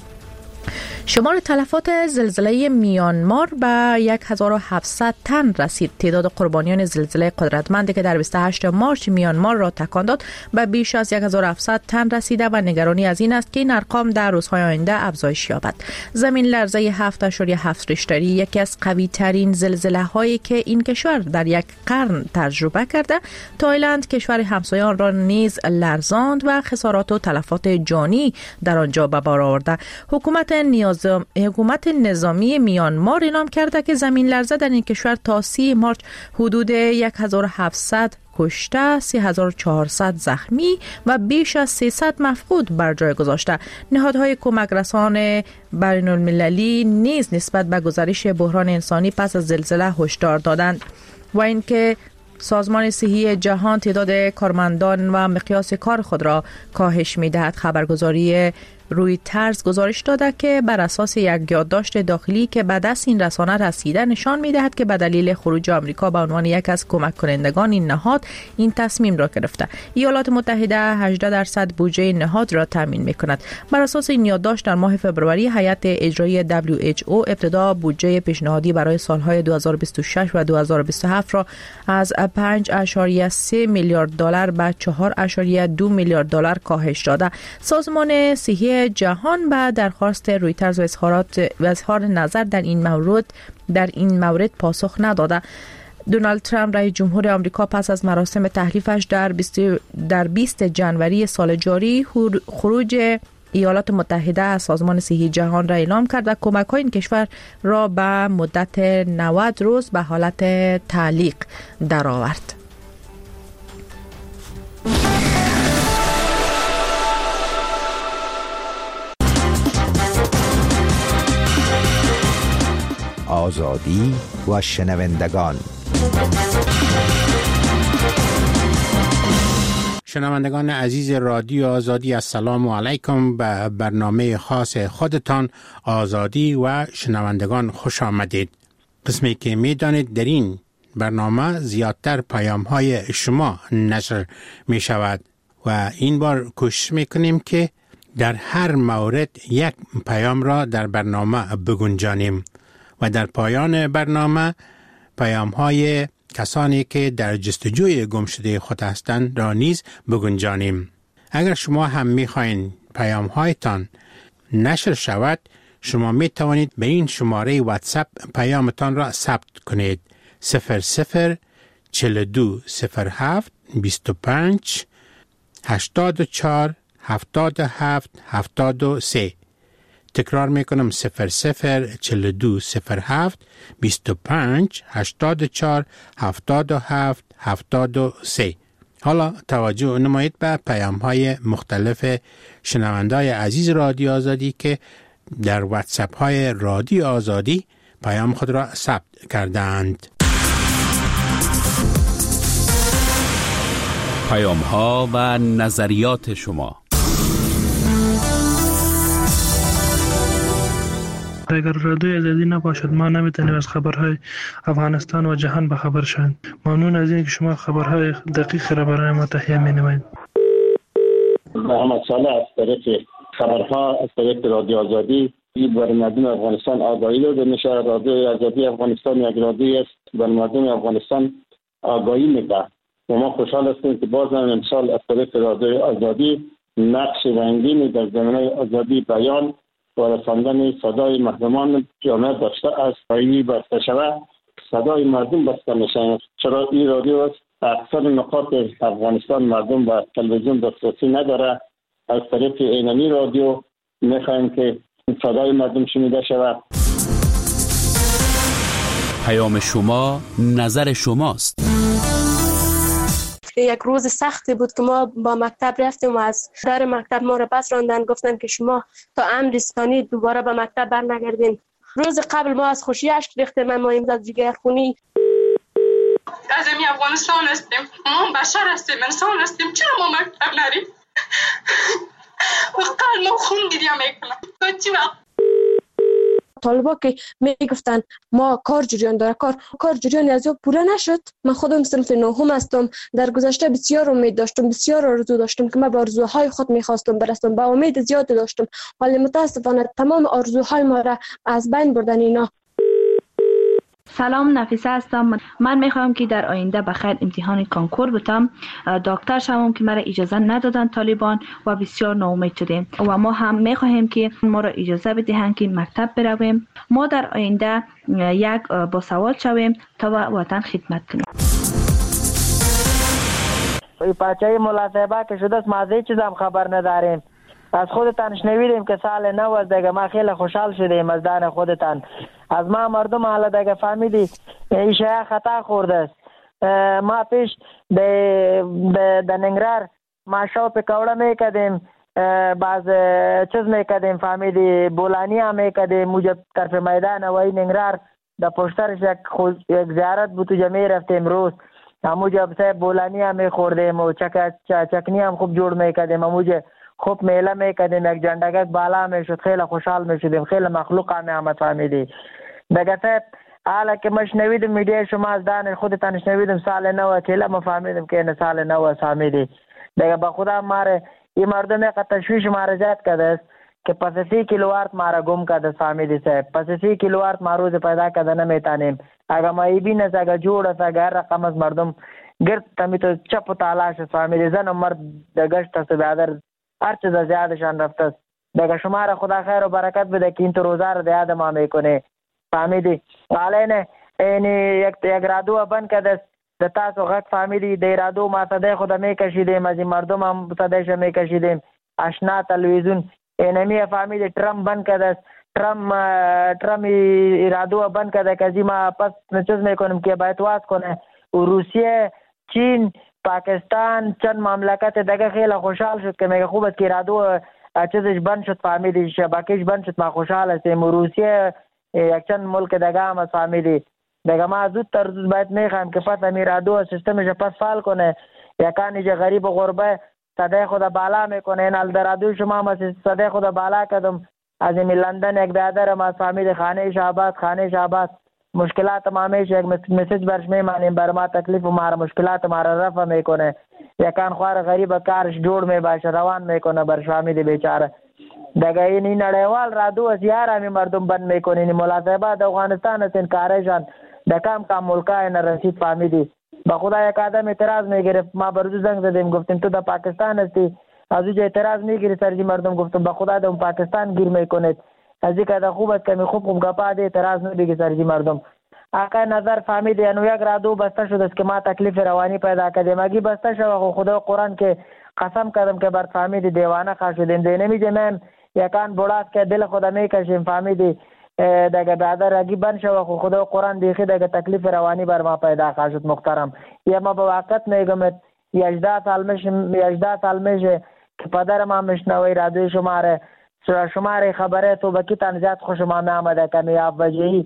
شمار تلفات زلزله میانمار به هزار و هفتصد تن رسید. تعداد قربانیان زلزله قدرتمندی که در بیست و هشتم مارس میانمار را تکان داد به بیش از هزار و هفتصد تن رسیده و نگرانی از این است که این ارقام در روزهای آینده افزایش یابد. زمین لرزه هفت اشاریه هفت ریشتری یکی از قوی ترین زلزله هایی که این کشور در یک قرن تجربه کرده، تایلند کشور همسایان را نیز لرزاند و خسارات و تلفات جانی در آنجا به بار آورده. حکومت نیاز حکومت نظامی میانمار اعلام کرده که زمین لرزه در این کشور تا سی مارس حدود هزار و هفتصد کشته، سه هزار و چهارصد زخمی و بیش از سیصد مفقود بر جای گذاشته. نهادهای کمک رسان بین المللی نیز نسبت به گزارش بحران انسانی پس از زلزله هشدار دادند و اینکه سازمان صحی جهان تعداد کارمندان و مقیاس کار خود را کاهش می‌دهد. خبرگزاری رویترز گزارش داده که بر اساس یک یادداشت داخلی که به دست این رسانه رسیده نشان می‌دهد که به دلیل خروج آمریکا به عنوان یک از کمک کنندگان این نهاد این تصمیم را گرفته. ایالات متحده هجده درصد بودجه نهاد را تامین می‌کند. بر اساس این یادداشت در ماه فوریه هیئت اجرایی دبلیو اچ او ابتدا بودجه پیشنهادی برای سالهای دو هزار و بیست و شش و دو هزار و بیست و هفت را از پنج اشاریه سه میلیارد دلار به چهار اشاریه دو میلیارد دلار کاهش داده. سازمان صحی جهان به درخواست رویترز و اظهارات و اظهار نظر در این مورد در این مورد پاسخ نداده. دونالد ترامپ رئیس جمهور آمریکا پس از مراسم تحریفش در بیست در بیست ژانویه سال جاری خروج ایالات متحده از سازمان صحی جهان را اعلام کرد و کمک‌های این کشور را به مدت نود روز به حالت تعلیق درآورد. آزادی و شنوندگان. شنوندگان عزیز رادیو آزادی، السلام علیکم. به برنامه خاص خودتان آزادی و شنوندگان خوش آمدید. قسمی که می دانید در این برنامه زیادتر پیام های شما نشر می شود و این بار کوشش می کنیم که در هر مورد یک پیام را در برنامه بگنجانیم و در پایان برنامه پیام های کسانی که در جستجوی گمشده خود هستند را نیز بگنجانیم. اگر شما هم می خواهید پیام هایتان نشر شود، شما می توانید به این شماره واتساپ پیامتان را ثبت کنید: صفر صفر چهل و دو صفر هفت بیست و پنج هشتاد و چهار هفتاد و هفت هفتاد و سه. تکرار میکنم: صفر صفر چهل و دو صفر هفت بیست و پنج هشتاد و چهار هفتاد و هفت هفتاد و سه. حالا توجه نمایید به پیام های مختلف شنوندای عزیز رادیو آزادی که در واتساپ های رادیو آزادی پیام خود را ثبت کردند. پیام ها و نظریات شما. اگر رادیوی آزادی نباشد ما نمیتونیم از خبرهای افغانستان و جهان به خبر شویم. ممنون از اینکه شما خبرهای دقیق را برای ما تهیه می‌نمایید. محمد صالح از طریق خبرها از طریق رادیو آزادی برای مردم افغانستان آگاهی داده میشه. رادیو آزادی افغانستان یک رادیویی است برای مردم افغانستان آگاهی میده و ما خوشحال هستیم که باز هم امسال از طریق رادیو آزادی نقش رنگینی در زمینه آزادی بیان و رساندن صدای مردمان جامعه داشته است. این بسته شود صدای مردم بسته میشه، چرا این رادیو است اکثر نقاط افغانستان مردم با تلویزیون دسترسی نداره. از طریق اینمی رادیو میخوایم که صدای مردم شنیده شود. پیام شما نظر شماست. یک روز سختی بود که ما با مکتب رفتیم و از در مکتب ما را پس راندن، گفتن که شما تا امر ثانی دوباره به مکتب برنگردین. روز قبل ما از خوشی اشک ریختیم، ما امروز از جگر خونی. از امی افغانستان هستیم، ما بشر هستیم، انسان هستیم، چرا ما مکتب نریم؟ وقت ما خون گریه میکنم تا چی وقت؟ طالبا که میگفتن ما کار جریان داره، کار کار جریان از او پوره نشد. من خودم صنف نهم هستم. در گذشته بسیار امید داشتم، بسیار آرزو داشتم که من به آرزوهای خود میخواستم برسم، با امید زیاد داشتم، ولی متاسفانه تمام آرزوهای ما را از بین بردن اینا. سلام، نفیسه هستم. من میخوام که در آینده بخیر امتحان کنکور بتم، دکتر شوم که مرا اجازه ندادن طالبان و بسیار ناامید شدیم و ما هم میخواهیم که ما را اجازه بدهند که مکتب برویم. ما در آینده یک باسواد شویم تا وطن خدمت کنیم. بچه ملاصبه که شده است ما از هیچ چیز هم خبر نداریم. از خودتان شنویدیم که سال نو است دیگه، ما خیلی خوشحال شدیم از دان خودتان. از ما مردم حالا دیگه فهمیدی ایشه خطا خورده است. ما پیش در ننگرهار ماشا پکوړه میکردیم، باز چیز میکردیم، فهمیدی بولانی هم میکردیم. موجب طرف میدان وای ننگرهار در پشترش یک, یک زیارت بود تو جمعی رفتیم روز موجب صاحب بولانی هم میخوردیم و چک چکنی هم خوب جوړ میکردیم. موجب خوب میله میکردیم، یک جندگک بالا میشد، خیلی خوشحال میشدیم، خیلی مخلوق هم آمد فهمیدی دیگه صاحب. حالا که ما شنویدیم میډیا شما از دان خودتان شنویدیم سال نو کلا ما فهمیدیم که نه سال نو فهمیدی دیگه. با خدا ماره این مردم یک تشویش ماره زیاد کرده است که پس سی کیلووات ماره گم کرده فهمیدی صاحب. پس سی کیلووات ما روز پیدا کرده نمیتانیم. اگر ما ای بین است، اگر جوړ است، اگر رقم از مردم گرد تمی تو چپ و تالاش فهمیدی. زن و مرد دگشت است بیادر هر چیز زیادشان رفته است دیگه. شما را خدا خیر و برکت بده که این تو روزه را دیاد ما میکنه فهمیدی. حالا این یک یک رادیو بند کرده است د تاسو غږ فهمیدی. د رادیو ما صدای خود میکشیدیم، از مردم هم صدایش میکشیدیم. آشنا تلویزیون اینمی فهمیدی ترام بند کرده است. ترام ترام رادیو بند کرده که ما پس چیز میکنیم که باید واس کنه. روسیه، چین، پاکستان چند مملکت دیگه خیلی خوشحال شد که میگه خوب است که رادیو چیزش بند شد فهمیدی، شبکهش بند شد. ما خوشحال هستیم. روسیه یک چند ملک دیگه هم فهمیدی دیگه. ما زودتر زود باید میخوایم که پس امیر رادیو سیستمش پس فعال کنه. یکانی که غریب و غربه صدای خود بالا میکنه. این حال در رادیو شما ما صدای خود بالا کردم. از این لندن یک دادر ما فهمیدی خانه شعبات خانه شعبات مشکلات ما همیشه یک مسیج برش میمانیم، بر ما تکلیف و ما مشکلات ما را رفع میکنه. یکان خوار غریب کارش جوړ می باشه روان میکنه برش فهمیدی بیچاره دیگه. این نړیوال رادیو از یارمی مردم بند میکنه. این ملاصبه د افغانستان است، این کارشان د کم کم ملکای نرسید فهمیدی. با خدا یک آدم اعتراض میگرفت، ما برزو زنگ زدیم گفتیم تو در پاکستان هستی، از اوجه اعتراض میگیری سرجی مردم. گفتم با خدا در پاکستان گیر میکنید، از این که خوب است که می خوب خوب گپا ده اعتراض نمیگی سرجی مردم. آقا نظر فهمیدی انو یک رادیو بسته شده است که ما تکلیف روانی پیدا کردیم. اگه بسته شد خدا قرآن که قسم کردم که بر فهمیدی دیوانه خواهد شدیم. دی نمیجه من یکان بولاست که دل خدا میکشیم فهمیدی دیگه بعدا رگی بند شد خو خدا قرآن دیخی دیگه تکلیف روانی بر ما پیدا خواهد شد محترم. یا ما با وقت میگم یجده سال میشه یجده سال میشه که پدر ما مشنوی رادیو شماره شماره خبره تو بکی تنزیات خوش ما می آمده کمی آب وجهی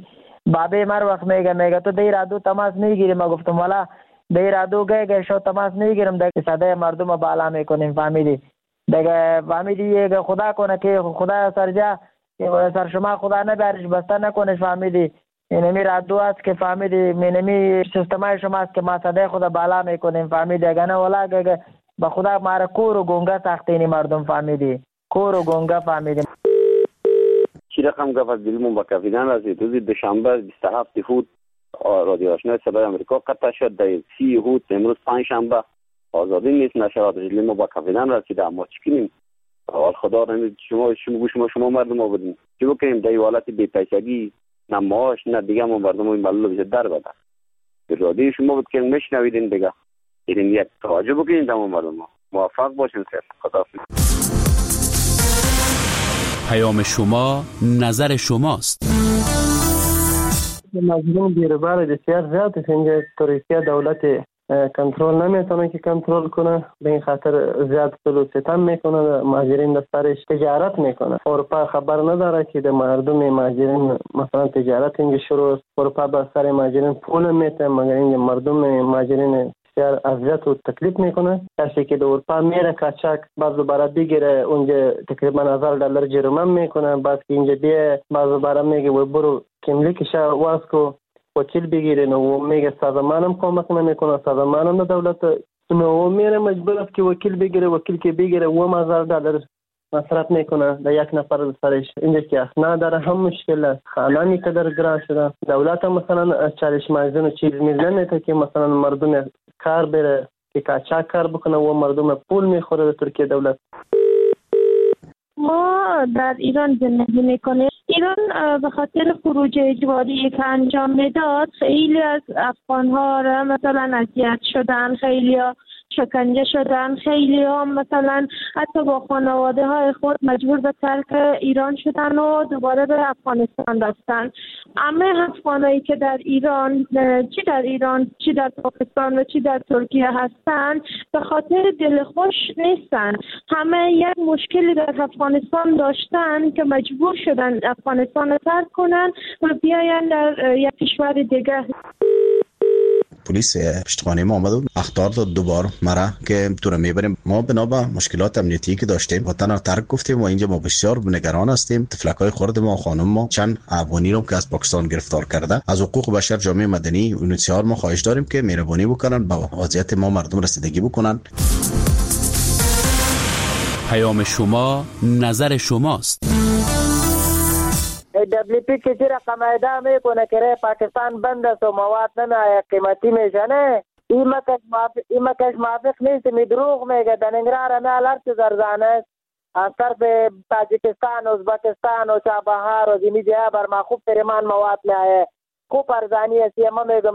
بابه مر وقت میگه میگه تو دیر ادو تماس میگیری. ما گفتم والا دیر ادو گه گه شو تماس میگیرم دیگه صدای مردم بالا میکنیم فهمیدی دیگه فهمیدی دیگه خدا کنه که خدا سرجا سر شما خدا نبرش بسته نکنش فهمیدی اینمی رادو است که فهمیدی مینمی سیستمای شما است که ما صدای خدا بالا میکنیم فهمیدی اگه نه والا گه به خدا ماره کور و گونگه ساختینی مردم فهمیدی کور و گونگه فهمیدی. چی رقم گفت از دلمون با کفیدن رسید. روز دوشنبه بیست و هفت فوت رادیو آشنا صدای آمریکا قطع شد. در سی هوت امروز پنج شنبه آزادی نیست. نشرات دلمون با کفیدن رسید. اما چی کنیم؟ حال خدا نمید شما شما شما شما مردم ما بدیم چی بکنیم؟ در حالت بی پیسگی نه معاش نه دیگه ما مردم این ملل بشه در بده. رادیو شما بود که مشنویدین دیگه این یک توجه بکنین تمام مردم ما. موفق باشین. خیر خداحافظ. پیام شما نظر شماست. مظلوم بیروبار بسیار زیاد است. اینجا توریستی دولت کنترل نمیتونه که کنترل کنه. به این خاطر زیاد ظلم ستم میکنه. مهاجرین دسترش تجارت میکنه. اروپا خبر نداره که در مردم مهاجرین مثلا تجارت اینجا شروع است. اروپا به سر مهاجرین پول میته مگر اینجا مردم مهاجرین بسیار اذیت و تکلیف میکنه. کسی که در اروپا میره کاچاک باز دوباره بگیره اونجا تقریبا هزار دلار جریمه میکنه. باز که اینجا بیه باز دوباره میگه و برو کملیکش واس کو وکیل بگیره نو میگه سازمانم کمک نمیکنه. سازمانم دولت نو میره مجبور است که وکیل بگیره. وکیل که بگیره و هزار دلار مصرف میکنه در یک نفر سرش. اینجا که اسناد داره هم مشکل است. خانه قدر گران شده. دولت مثلا چالش مازن و چیز میزنه که مثلا مردم کار بره که کاچاک کار بکنه و مردم پول میخوره در ترکیه دولت. ما در ایران زندگی میکنیم. ایران به خاطر خروج اجباری که انجام میداد خیلی از افغان ها را مثلا اذیت شدن، خیلی ها شکنجه شدن، خیلی ها مثلا حتی با خانواده های خود مجبور به ترک ایران شدن و دوباره به افغانستان رفتن. همه افغانایی که در ایران چی در ایران چی در پاکستان و چی در ترکیه هستند به خاطر دلخوش نیستن. همه یک مشکلی در افغانستان داشتن که مجبور شدن افغانستان رو ترک کنن و بیاین در یک کشور دیگه. پلیس پشتخانه ما آمد و اخطار داد دوبار مرا که تو رو میبریم. ما بنا به مشکلات امنیتی که داشتیم وطن رو ترک گفتیم و اینجا ما بسیار نگران هستیم. طفلکای خرد ما خانم ما چند افغانی رو که از پاکستان گرفتار کرده از حقوق بشر جامعه مدنی و یونیسیار ما خواهش داریم که مهربانی بکنن با وضعیت ما مردم رسیدگی بکنن. پیام شما نظر شماست. دبلی پی که چی رقم ایده میکنه که پاکستان بند است و مواد نمیآید قیمتی میشه نه. این مکش موافق نیست. می دروغ میگه. در ننگرهار همه الارت زرزانه است. از طرف تاجیکستان و ازبکستان و چابهار و زمین جای بر ما خوب تریمان مواد میآید. خوب ارزانی است. یه ما میگم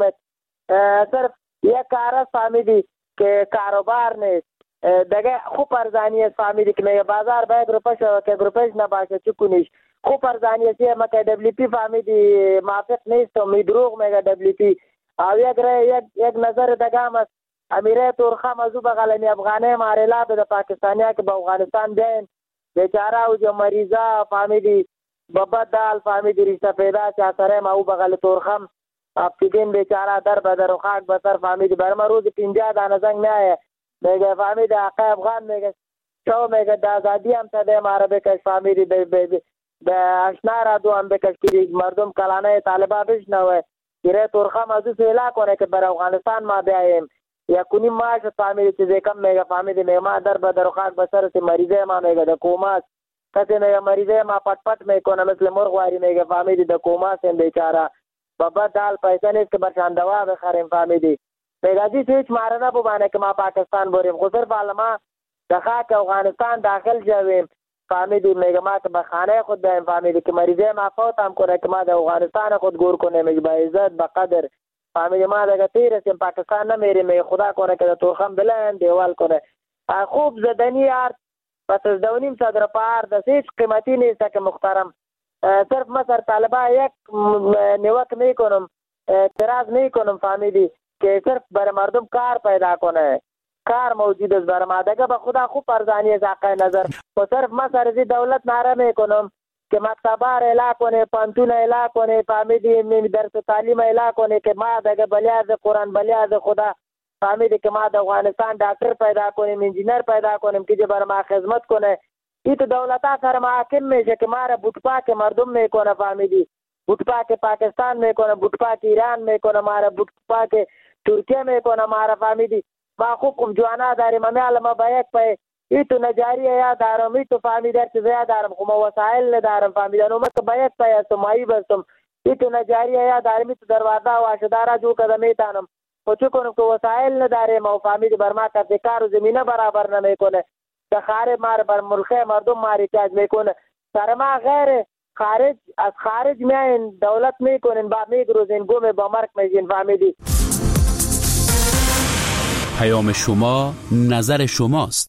صرف یک کار است فهمیدی که کاروبار نیست. دیگه خوب ارزانی است فهمیدی که میگه بازار باید گروپش و که گروپش نباشه چی کنیش. خوب ارزانی است. یه ما که دبلی پی فهمیدی موافق نیست و می دروغ میگه دبلی پی. او یک یک یک نظر دیگه هم است. امیره تورخم از او بغلنی افغانه ماریلا به پاکستانیا که به افغانستان بیاین بیچاره او جو مریضا فهمیدی بابا دال فهمیدی رشته پیدا چاسره ما او بغل تورخم افتیدین بیچاره در بدر و خاک بسر فهمیدی برما روز پنجاه دانه زنگ میایه میگه فهمیدی آقا افغان میگه شو میگه د آزادی هم تده ماره بکش فهمیدی د اشنا را دو هم بکش که مردم کلانه طالبا بشنوه ایره تورخم از او سیلا کنه که بر افغانستان ما بیاییم یا کنیم ماش فهمیدی چیزی کم میگه فهمیدی میگه ما در بدر و خاک بسر سی مریضه ما میگه د کوماس کسی میگه مریضه ما پت پت میکنه مثل مرغواری میگه فهمیدی د کوماس هم بیچاره بابا دال پیسه نیست که برشان دوا بخریم فهمیدی میگه ازی هیچ ماره نبوبانه که ما پاکستان بریم خود صرف حالا ما د خاک افغانستان داخل شویم فهمیدی میگه ما که به خانه خود بیم فهمیدی که مریضه ما فوت هم کنه که ما د افغانستان خود گور کنه میگه به عزت به قدر فهمیدی ما دیگه تیرسیم پاکستان نمیریم میگه خدا کنه که د تورخم بلند دیوال کنه خوب زدنی یار پس از دونیم صدر پار دست هیچ قیمتی نیست که محترم صرف ما سر طالبا یک نیوک میکنم اعتراض میکنم فهمیدی که صرف برای مردم کار پیدا کنه کار موجود است برای ما دیگه به خدا خوب ارزانی است حق نظر و صرف ما سر زی دولت ناره میکنم که مکتبه را اعلا کنه، پانتون اعلا کنه، فهمیدی درس تعلیم اعلا کنه که ما دیگه بلیاز قرآن بلیاز خدا فهمیدی که ما د افغانستان ډاکټر پیدا کنیم، انجینر پیدا کنیم که بر ما خدمت کنه. این تو دولتا سر محاکم میشه که ما را بوتپاک مردم میکنه، فهمیدی بوتپاک پاکستان میکنه، بوتپاک ایران میکنه، ما را بوتپاک ترکیه میکنه، ما را فهمیدی ما خوب خوب جوانا داریم، امی علما با یک پای ای تو نجاری یا دارم، ای تو فهمیدی هرچی زیاد دارم، خب ما وسائل ندارم، فهمیدی نومه که با یک پای هستم، مایی بستم، ای تو نجاری یا دارم، ای تو دروازه و آشدارا جو کده میتانم، خب چه کنم که وسائل نداریم و فهمیدی بر ما کسی کار و زمینه برابر نمیکنه، که خارج ما بر ملخه مردم ما ریتاج میکنه، سر ما غیر خارج از خارج میاین دولت میکنین با میگروزین گوم با مرک میگین، فهمیدی. پیام شما نظر شماست.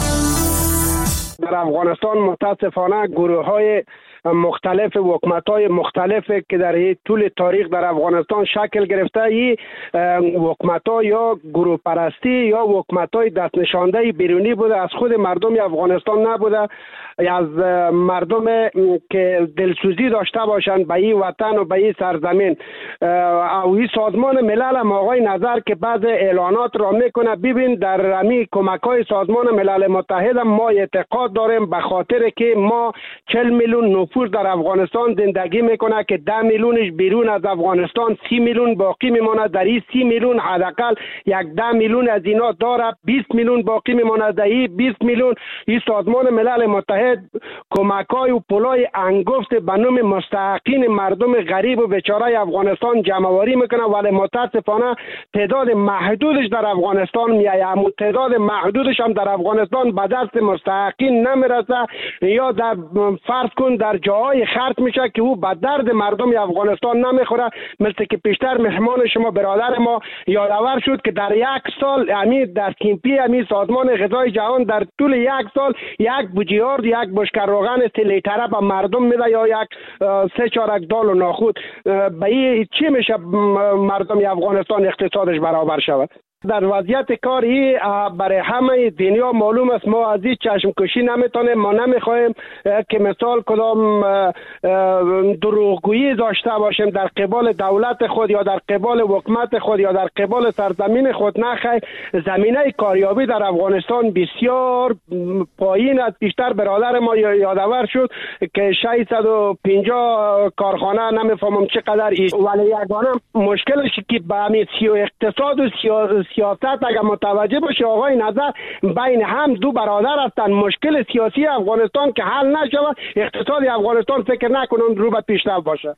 در افغانستان متاسفانه گروه های مختلف و حکومت های مختلف که در طول تاریخ در افغانستان شکل گرفته، این حکومت ها یا گروه پرستی یا حکومت های دست نشانده بیرونی بوده، از خود مردم افغانستان نبوده، از مردم که دلسوزی داشته باشند به این وطن و به این سرزمین. او این سازمان ملل هم آقای نظر که بعض اعلانات را میکنه، ببین در امی کمک های سازمان ملل متحد ما اعتقاد داریم به خاطر که ما چهل میلیون نفوس در افغانستان زندگی میکنه که ده میلیونش بیرون از افغانستان، سی میلیون باقی میمانه، در این سی میلیون حداقل یک ده میلیون از اینا داره، بیست میلیون باقی میمانه، در این بیست میلیون این سازمان ملل متحد کمکای و پولای انگفت به نام مستحقین مردم غریب و بیچاره افغانستان جمع‌آوری میکنه، ولی متاسفانه تعداد محدودش در افغانستان میایه، اما تعداد محدودش هم در افغانستان به دست مستحقین نمیرسه، یا در فرض کن در جاهای خرج میشه که او به درد مردم افغانستان نمیخوره. مثل که پیشتر مهمان شما برادر ما یادآور شد که در یک سال امی در کیمپی امی سازمان غذای جهان در طول یک سال یک بوجیارد یک بشکر روغن سی لیتره به مردم میده یا یک سه چارک دال و ناخود. به این چی میشه مردم افغانستان اقتصادش برابر شود؟ در وضعیت کاری برای همه دنیا معلوم است ما از این چشم کشی نمیتونیم، ما نمیخوایم که مثال کدام دروغگویی داشته باشیم در قبال دولت خود یا در قبال حکومت خود یا در قبال سرزمین خود. نخیر، زمینه کاریابی در افغانستان بسیار پایین است. بیشتر برادر ما یادآور شد که ششصد و پنجاه کارخانه نمیفهمم چقدر است، ولی یگانه مشکلش که به همین سیو اقتصاد و سیاست سیاست اگر متوجه باشه آقای نظر بین هم دو برادر هستند. مشکل سیاسی افغانستان که حل نشود، اقتصاد افغانستان فکر نکنند رو به پیشرفت باشه.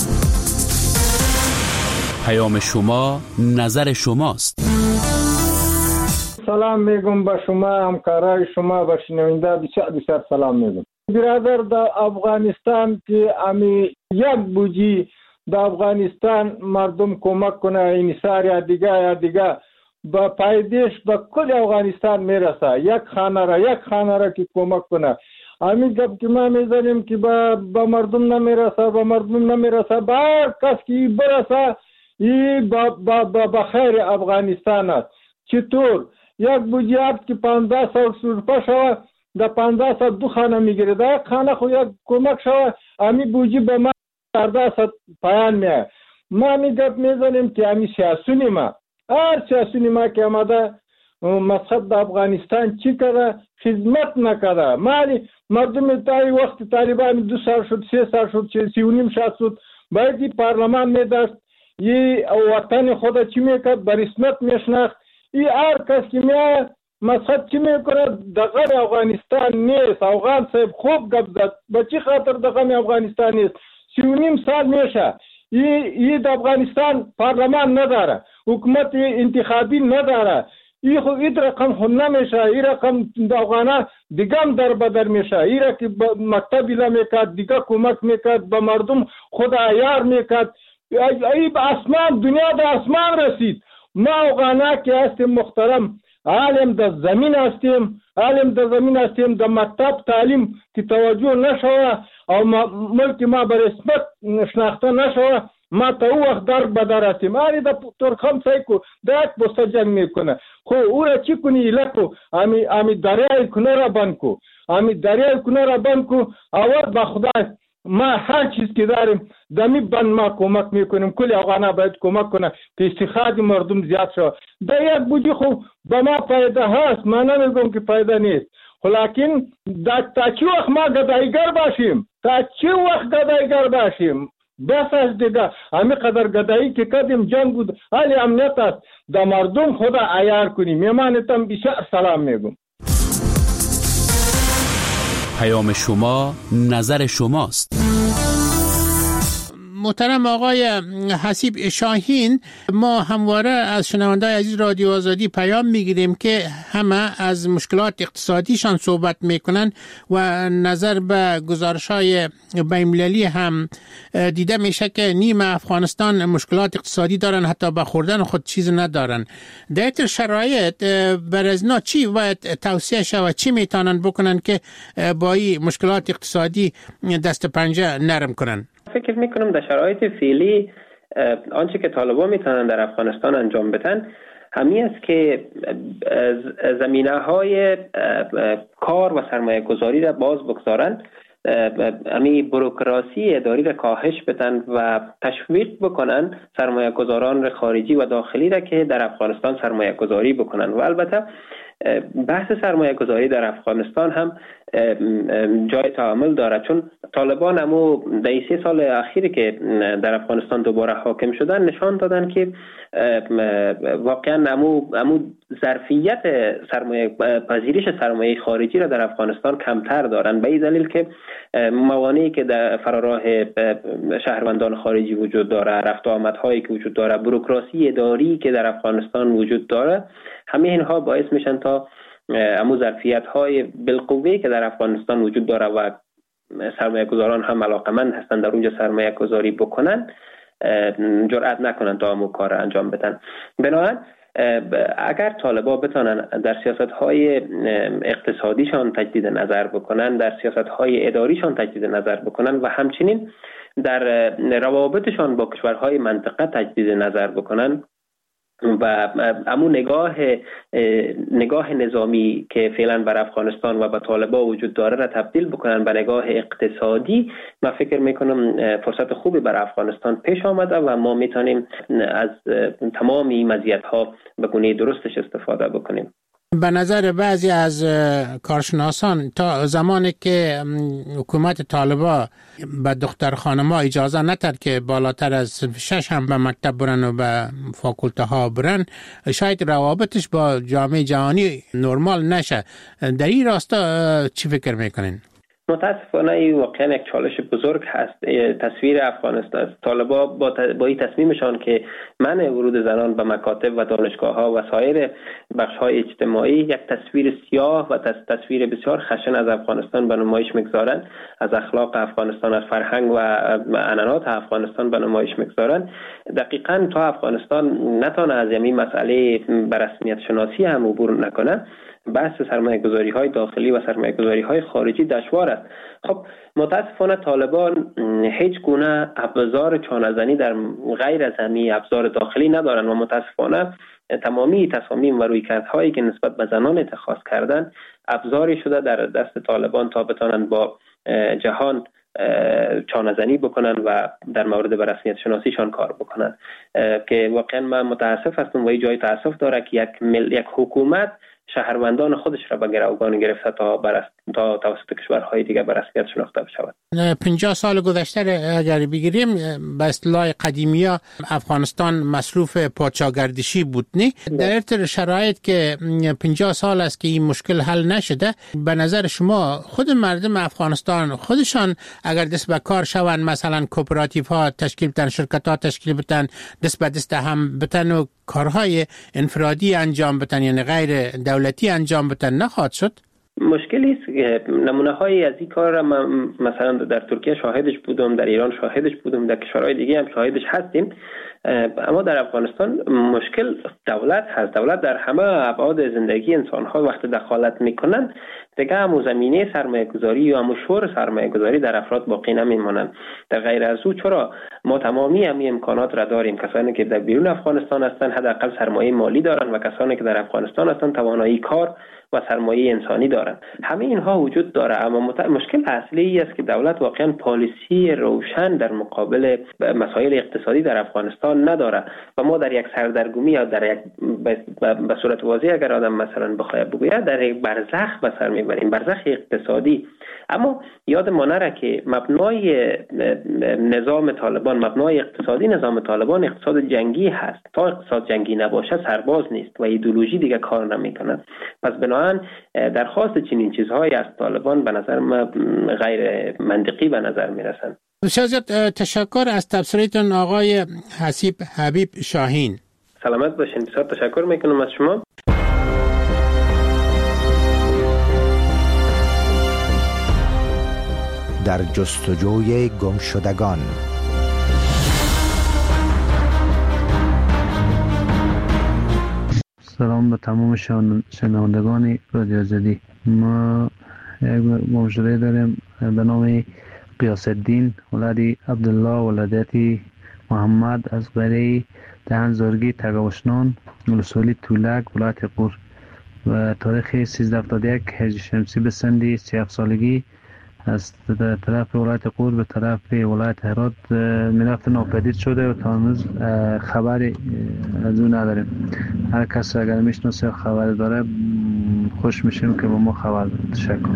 پیام شما نظر شماست. سلام میگم به شما، همکارای شما، به شنونده بسیار بسیار سلام میگم. برادر در افغانستان که امی یک بوجی در افغانستان مردم کمک کنه، انصار یا دیگه یا دیگه با پایدش به کل افغانستان میرسه، یک خانه را یک خانه را که کمک کنه. همین گپ که ما میزنیم که با, با مردم نمیرسه، با مردم نمیرسه، با هر کس که برسه این با, با, با, با خیر افغانستان است. چطور؟ یک بوجیارد که پانزده سال سرپا شوه در پانزده سال دو خانه میگیره، در یک خانه خو یک کمک شوه همین بوجی به ما چهارده سال پایان میاد. ما می گپ میزنیم که همین سیاسونی ما هر سیاسونی ما که آمده مقصد در افغانستان چی کرده؟ خدمت نکرده. مالی مردم تایی وقت طالبان دو سال شد، سه سال شد، سی و نیم سال شد، باید این پارلمان میداشت، این وطن خود چی میکرد به رسمیت میشناخت. این هر کس که میاد مقصد چی میکنه؟ دغه افغانستان نیست. افغان صاحب خوب گپ زد، به چی خاطر دغه افغانستان نیست؟ سی و نیم سال میشه این افغانستان پارلمان نداره، حکومت انتخابی نداره. این خو این رقم خود نمیشه، این رقم افغانان دیگه هم در بدر میشه. این را که مکتب ایلا میکرد، دیگه کمک میکرد به مردم، خود عیار میکرد. این به اسمان، دنیا در اسمان رسید. ما افغانا که هستیم محترم، عالم در زمین هستیم، عالم در زمین هستیم، در مکتب تعلیم که توجه نشوه او ملک ما به رسمیت شناخته نشوه، ما تا او وقت در بدر هستیم. آری در ترکم سایکو در یک بسته جنگ میکنه، خو او را چی کنی ایلکو امی, امی دریای کنه را بند کو، امی دریای کنه را بند کو. اول با خدا ما هر چیز که داریم دمی بند ما کمک میکنیم. کل افغانا باید کمک کنه که استخراج مردم زیاد شد. در یک بودی خوب به ما فایده هست، من نمیگم که فایده نیست، لیکن تا چی وقت ما گدایگر باشیم، تا چی وقت گدایگر باشیم؟ بس از دیگه همین قدر گدایی که کردیم جنگ بود، حالی امنیت است، در مردم خدا عیار کنیم. میمانتم بسیار سلام میگم. پیام شما نظر شماست. محترم آقای حسیب شاهین، ما همواره از شنونده‌های عزیز رادیو آزادی پیام میگیریم که همه از مشکلات اقتصادیشان صحبت میکنن و نظر به گزارش‌های بین‌المللی هم دیده میشه که نیم افغانستان مشکلات اقتصادی دارن، حتی به خوردن خود چیز ندارن. در این شرایط بر از اینا چی باید توصیه شود، چی میتونن بکنن که با این مشکلات اقتصادی دست پنجه نرم کنن؟ فکر میکنم در شرایط فعلی آنچه که طالبان میتونن در افغانستان انجام بدن همین است که زمینه های کار و سرمایه گذاری را باز بگذارن، همین بروکراسی اداری را کاهش بدن و تشویق بکنن سرمایه گذاران خارجی و داخلی را که در افغانستان سرمایه گذاری بکنن. و البته بحث سرمایه گذاری در افغانستان هم جای تعامل دارد، چون طالبان همو در سه سال اخیری که در افغانستان دوباره حاکم شدن نشان دادن که واقعا همو همو ظرفیت سرمایه پذیرش سرمایه خارجی را در افغانستان کمتر دارن، به این دلیل که موانعی که در فراراه شهروندان خارجی وجود داره، رفت و آمدهایی که وجود داره، بروکراسی اداری که در افغانستان وجود داره، همه اینها باعث میشن تا امو ظرفیت‌های بالقوه‌ای که در افغانستان وجود داره و سرمایه گذاران هم علاقمند هستن در اونجا سرمایه گذاری بکنن، جرأت نکنن تا امو کار انجام بدن. بنابراین اگر طالبان بتونن در سیاست‌های اقتصادیشان تجدید نظر بکنن، در سیاست‌های اداریشان تجدید نظر بکنن و همچنین در روابطشان با کشورهای منطقه تجدید نظر بکنن و امو نگاه نگاه نظامی که فعلا بر افغانستان و به طالبان وجود داره را تبدیل بکنن به نگاه اقتصادی، من فکر میکنم فرصت خوبی بر افغانستان پیش آمده و ما میتونیم از تمام این مزیت‌ها به گونه درستش استفاده بکنیم. به نظر بعضی از کارشناسان تا زمانی که حکومت طالبان به دختر خانم‌ها اجازه نداد که بالاتر از شش هم به مکتب برن و به فاکولته ها برن، شاید روابطش با جامعه جهانی نرمال نشه. در این راستا چی فکر میکنین؟ متاسفانه این واقعا یک چالش بزرگ هست. تصویر افغانستان طالبان با, با این تصمیمشان که منع ورود زنان به مکاتب و دانشگاه ها و سایر بخش های اجتماعی یک تصویر سیاه و تصویر بسیار خشن از افغانستان به نمایش میگذارن، از اخلاق افغانستان، از فرهنگ و عنعنات افغانستان به نمایش میگذارن. دقیقاً تا افغانستان نتونه از این مسئله به رسمیت شناسی هم عبور نکنه، بحث سرمایه گذاری های داخلی و سرمایه گذاری های خارجی دشوار است. خب متاسفانه طالبان هیچ گونه ابزار چانه‌زنی در غیر از همین ابزار داخلی ندارن و متاسفانه تمامی تصامیم و رویکردهایی که نسبت به زنان اتخاذ کردن ابزاری شده در دست طالبان تا بتانند با جهان چانه‌زنی بکنن و در مورد به رسمیت شناسیشان کار بکنن، که واقعا من متاسف هستم و این جای تاسف داره که یک مل... یک حکومت شهروندان خودش را به گروگان گرفته تا برس... تا توسط کشورهای دیگر به رسمیت شناخته بشود. پنجاه سال گذشته اگر بگیریم به اصطلاح قدیمی‌ها افغانستان مصروف پادشاهگردشی بود، نه؟ در این شرایط که پنجاه سال است که این مشکل حل نشده، به نظر شما خود مردم افغانستان خودشان اگر دست به کار شوند، مثلا کوپراتیو ها تشکیل بدن، شرکت ها تشکیل بدن، دست به دست هم بدن و کارهای انفرادی انجام بدن، یعنی غیر دولتی انجام بدن، نخواهد شد؟ مشکلی است. نمونه هایی از این کار را مثلا در ترکیه شاهدش بودم، در ایران شاهدش بودم، در کشورهای دیگه هم شاهدش هستیم. اما در افغانستان مشکل دولت هست. دولت در همه ابعاد زندگی انسان ها وقت دخالت میکنن دیگه همو زمینه سرمایه گذاری یا همو شور سرمایه گذاری در افراد باقی نمیمونن. در غیر از او چرا ما تمامی همین امکانات را داریم، کسانی که در بیرون افغانستان هستند حداقل سرمایه مالی دارن و کسانی که در افغانستان هستند توانایی کار و سرمایه انسانی دارن. همه اینها وجود داره، اما مشکل اصلی است که دولت واقعا پالیسی روشن در مقابل مسائل اقتصادی در افغانستان نداره و ما در یک سردرگمی یا در یک به صورت واضح اگر آدم مثلا بخواد بگوید در یک برزخ به سر میبریم، برزخ اقتصادی. اما یاد ما نره که مبنای نظام طالبان، مبنای اقتصادی نظام طالبان اقتصاد جنگی هست. تا اقتصاد جنگی نباشه سرباز نیست و ایدئولوژی دیگه کار نمیکنه. پس بنابراین درخواست چنین چیزهایی از طالبان به نظر من غیر منطقی به نظر میرسند. بسیار زیاد تشکر از تبصره‌تان آقای حسیب حبیب شاهین. سلامت باشین. بسیار تشکر میکنم از شما. در جستجوی گمشدگان. سلام به تمام شنوندگان رادیو آزادی. ما یک موجوده داریم به نام قیاس الدین ولدی عبدالله ولادتی محمد از قریه دهن زارگی تگاوشنان ولسوالی تولک ولایت قور و تاریخ سیزده هفتاد و یک هجری شمسی به سن سی و هفت سالگی از طرف ولایت قور به طرف ولایت هرات میرفت ناپدید شده و تا هنوز خبری از اون نداریم. هر کس اگر میشناسه خبر داره خوش میشیم که با ما خبر بده. تشکر.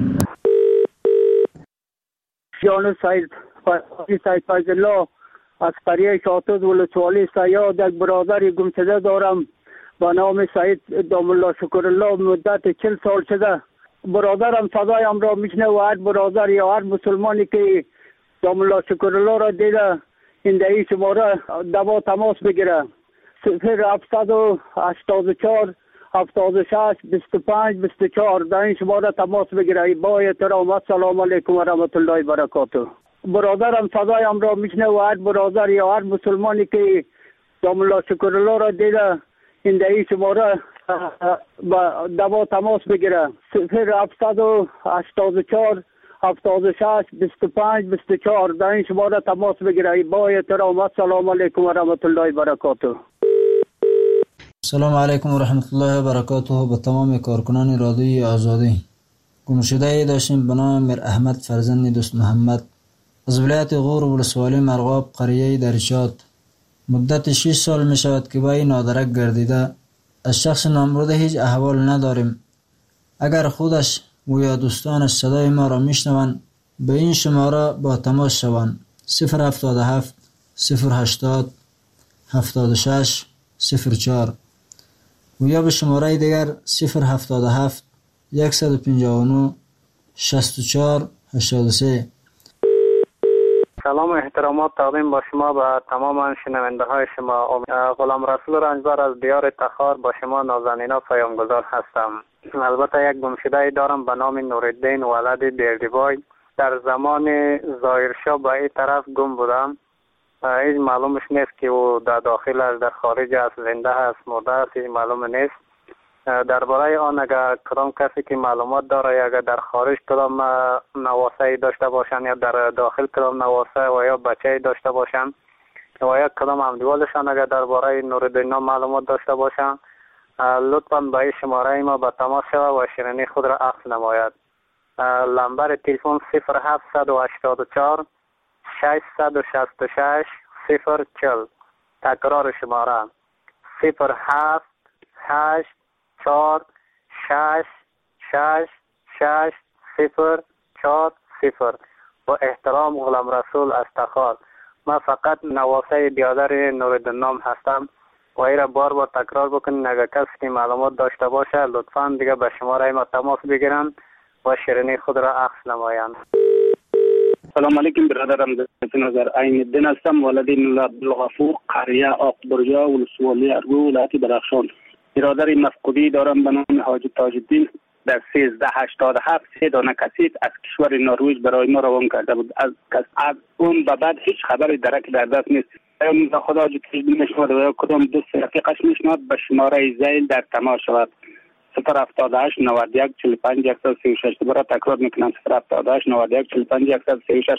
جان سید سید فیض الله از قریه شاتوز ولسوالی سیاد یک برادر گمشده دارم با نام سید دام الله شکر الله. مدت چل سال شده برادرم صدایم را میشنه و هر برادر یا هر مسلمانی که دام الله شکر الله را دیده این دهی شماره دوا تماس بگیره. صفر هفتصد و هشتاد و چهار هفتاد و شش بیست و پنج بیست و چهار در این شماره تماس بگیره. با احترام السلام علیکم و رحمت الله و برکاته. برادرم صدایم را میشنه و هر برادر یا هر مسلمانی که دام الله شکر الله را دیده این دهی شماره با دوا تماس بگیره. صفر هفتصد و هشتاد و چهار هفتاد و شش بیست و پنج بیست و چهار در این شماره تماس بگیره. با احترام السلام علیکم و رحمت الله و برکاته. سلام علیکم و رحمت الله و برکاته. به تمام کارکنان رادیوی آزادی. گمشده ای داشتیم به نام میر احمد فرزند دوست محمد از ولایت غور ولسوالی مرغاب قریه درشاد. مدت شش سال می شود که با این نادرک گردیده. از شخص نامبرده هیچ احوال نداریم. اگر خودش و یا دوستانش صدای ما را میشنوند به این شماره با تماس شوند. صفر هفتاد و هفت صفر هشتاد هفتاد و شش صفر چهار و یا به شماره دیگر صفر هفتاد و هفت صد و پنجاه و نه شصت و چهار هشتاد و سه. سلام و احترامات تقدیم با شما به تمام شنونده های شما. غلام رسول رنجبر از دیار تخار با شما نازنینا پیامگذار هستم. البته یک گمشده دارم به نام نورالدین ولد بیردیبای. در زمان ظاهرشاه به این طرف گم بودم. هیچ معلومش نیست که او در داخل است در خارج است، زنده است مرده است، هیچ معلوم نیست. درباره آن اگر کدام کسی که معلومات داره یا اگر در خارج کدام نواسه داشته باشن یا در داخل کدام نواسه و یا بچه داشته باشن و یا کدام همدیوالشان اگر درباره نورالدین معلومات داشته باشن لطفاً به این شماره ما به تماس شود و شیرینی خود را عکس نماید. لمبر تلفن صفر هفتصد و هشتاد و چهار ششصد و شصت و شش صفر چهل. تکرار شماره صفر هفت هشت چهار شش شش شش صفر چهار صفر. با احترام غلام رسول از تخار. من فقط نواسه بیادر نورالدین نام هستم و ای را بار بار تکرار بکنین اگر کسی که معلومات داشته باشه لطفاً دیگه به شماره ما تماس بگیرن و شیرینی خود را عکس نمایند. سلام علیکم برادرم در نظر عین الدین هستم ولدی عبدالغفور قریه آقبرجا ولسوالی ارگو ولایت درخشان. برادر مفقودی دارم به نام حاجی تاج الدین در سیزده هشتاد و هفت سه دانه کسیت از کشور نروژ برای ما روان کرده بود. از, از اون به بعد هیچ خبری درک در دست نیست. پیام خدا جوتیج میشود و کدام دوست رفیقش میشناد به شماره زیل در تماس شود. صفر هفتاد و هشت نود و یک چهل و پنج صفر سه و شش. دوباره تکرار میکنم صفر هفتاد و هشت نود و یک چهل و پنج صفر سه و شش.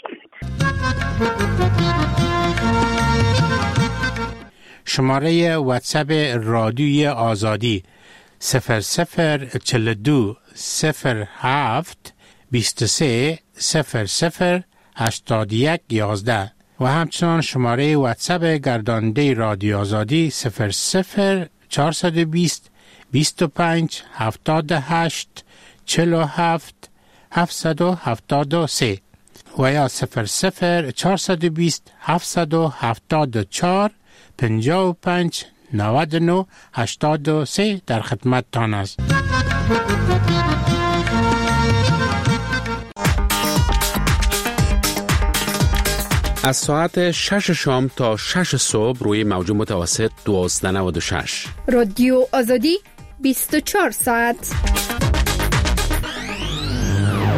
شماره واتساپ رادیوی آزادی صفر صفر چهل و دو صفر هفت بیست و سه صفر صفر هشتاد و یک یازده و همچنان شماره واتساپ گرداننده رادیو آزادی صفر صفر چهارصد و بیست بیست و پنج هفتاد و هشت چهل و هفت هفتصد و هفتاد و سه و یا صفر صفر چهارصد و بیست هفتصد و هفتاد و چهار پنجاه و پنج نود و نه هشتاد و سه در خدمت تان است. از ساعت شش شام تا شش صبح روی موج متوسط دوازده نود و شش رادیو آزادی بیست و چهار ساعت.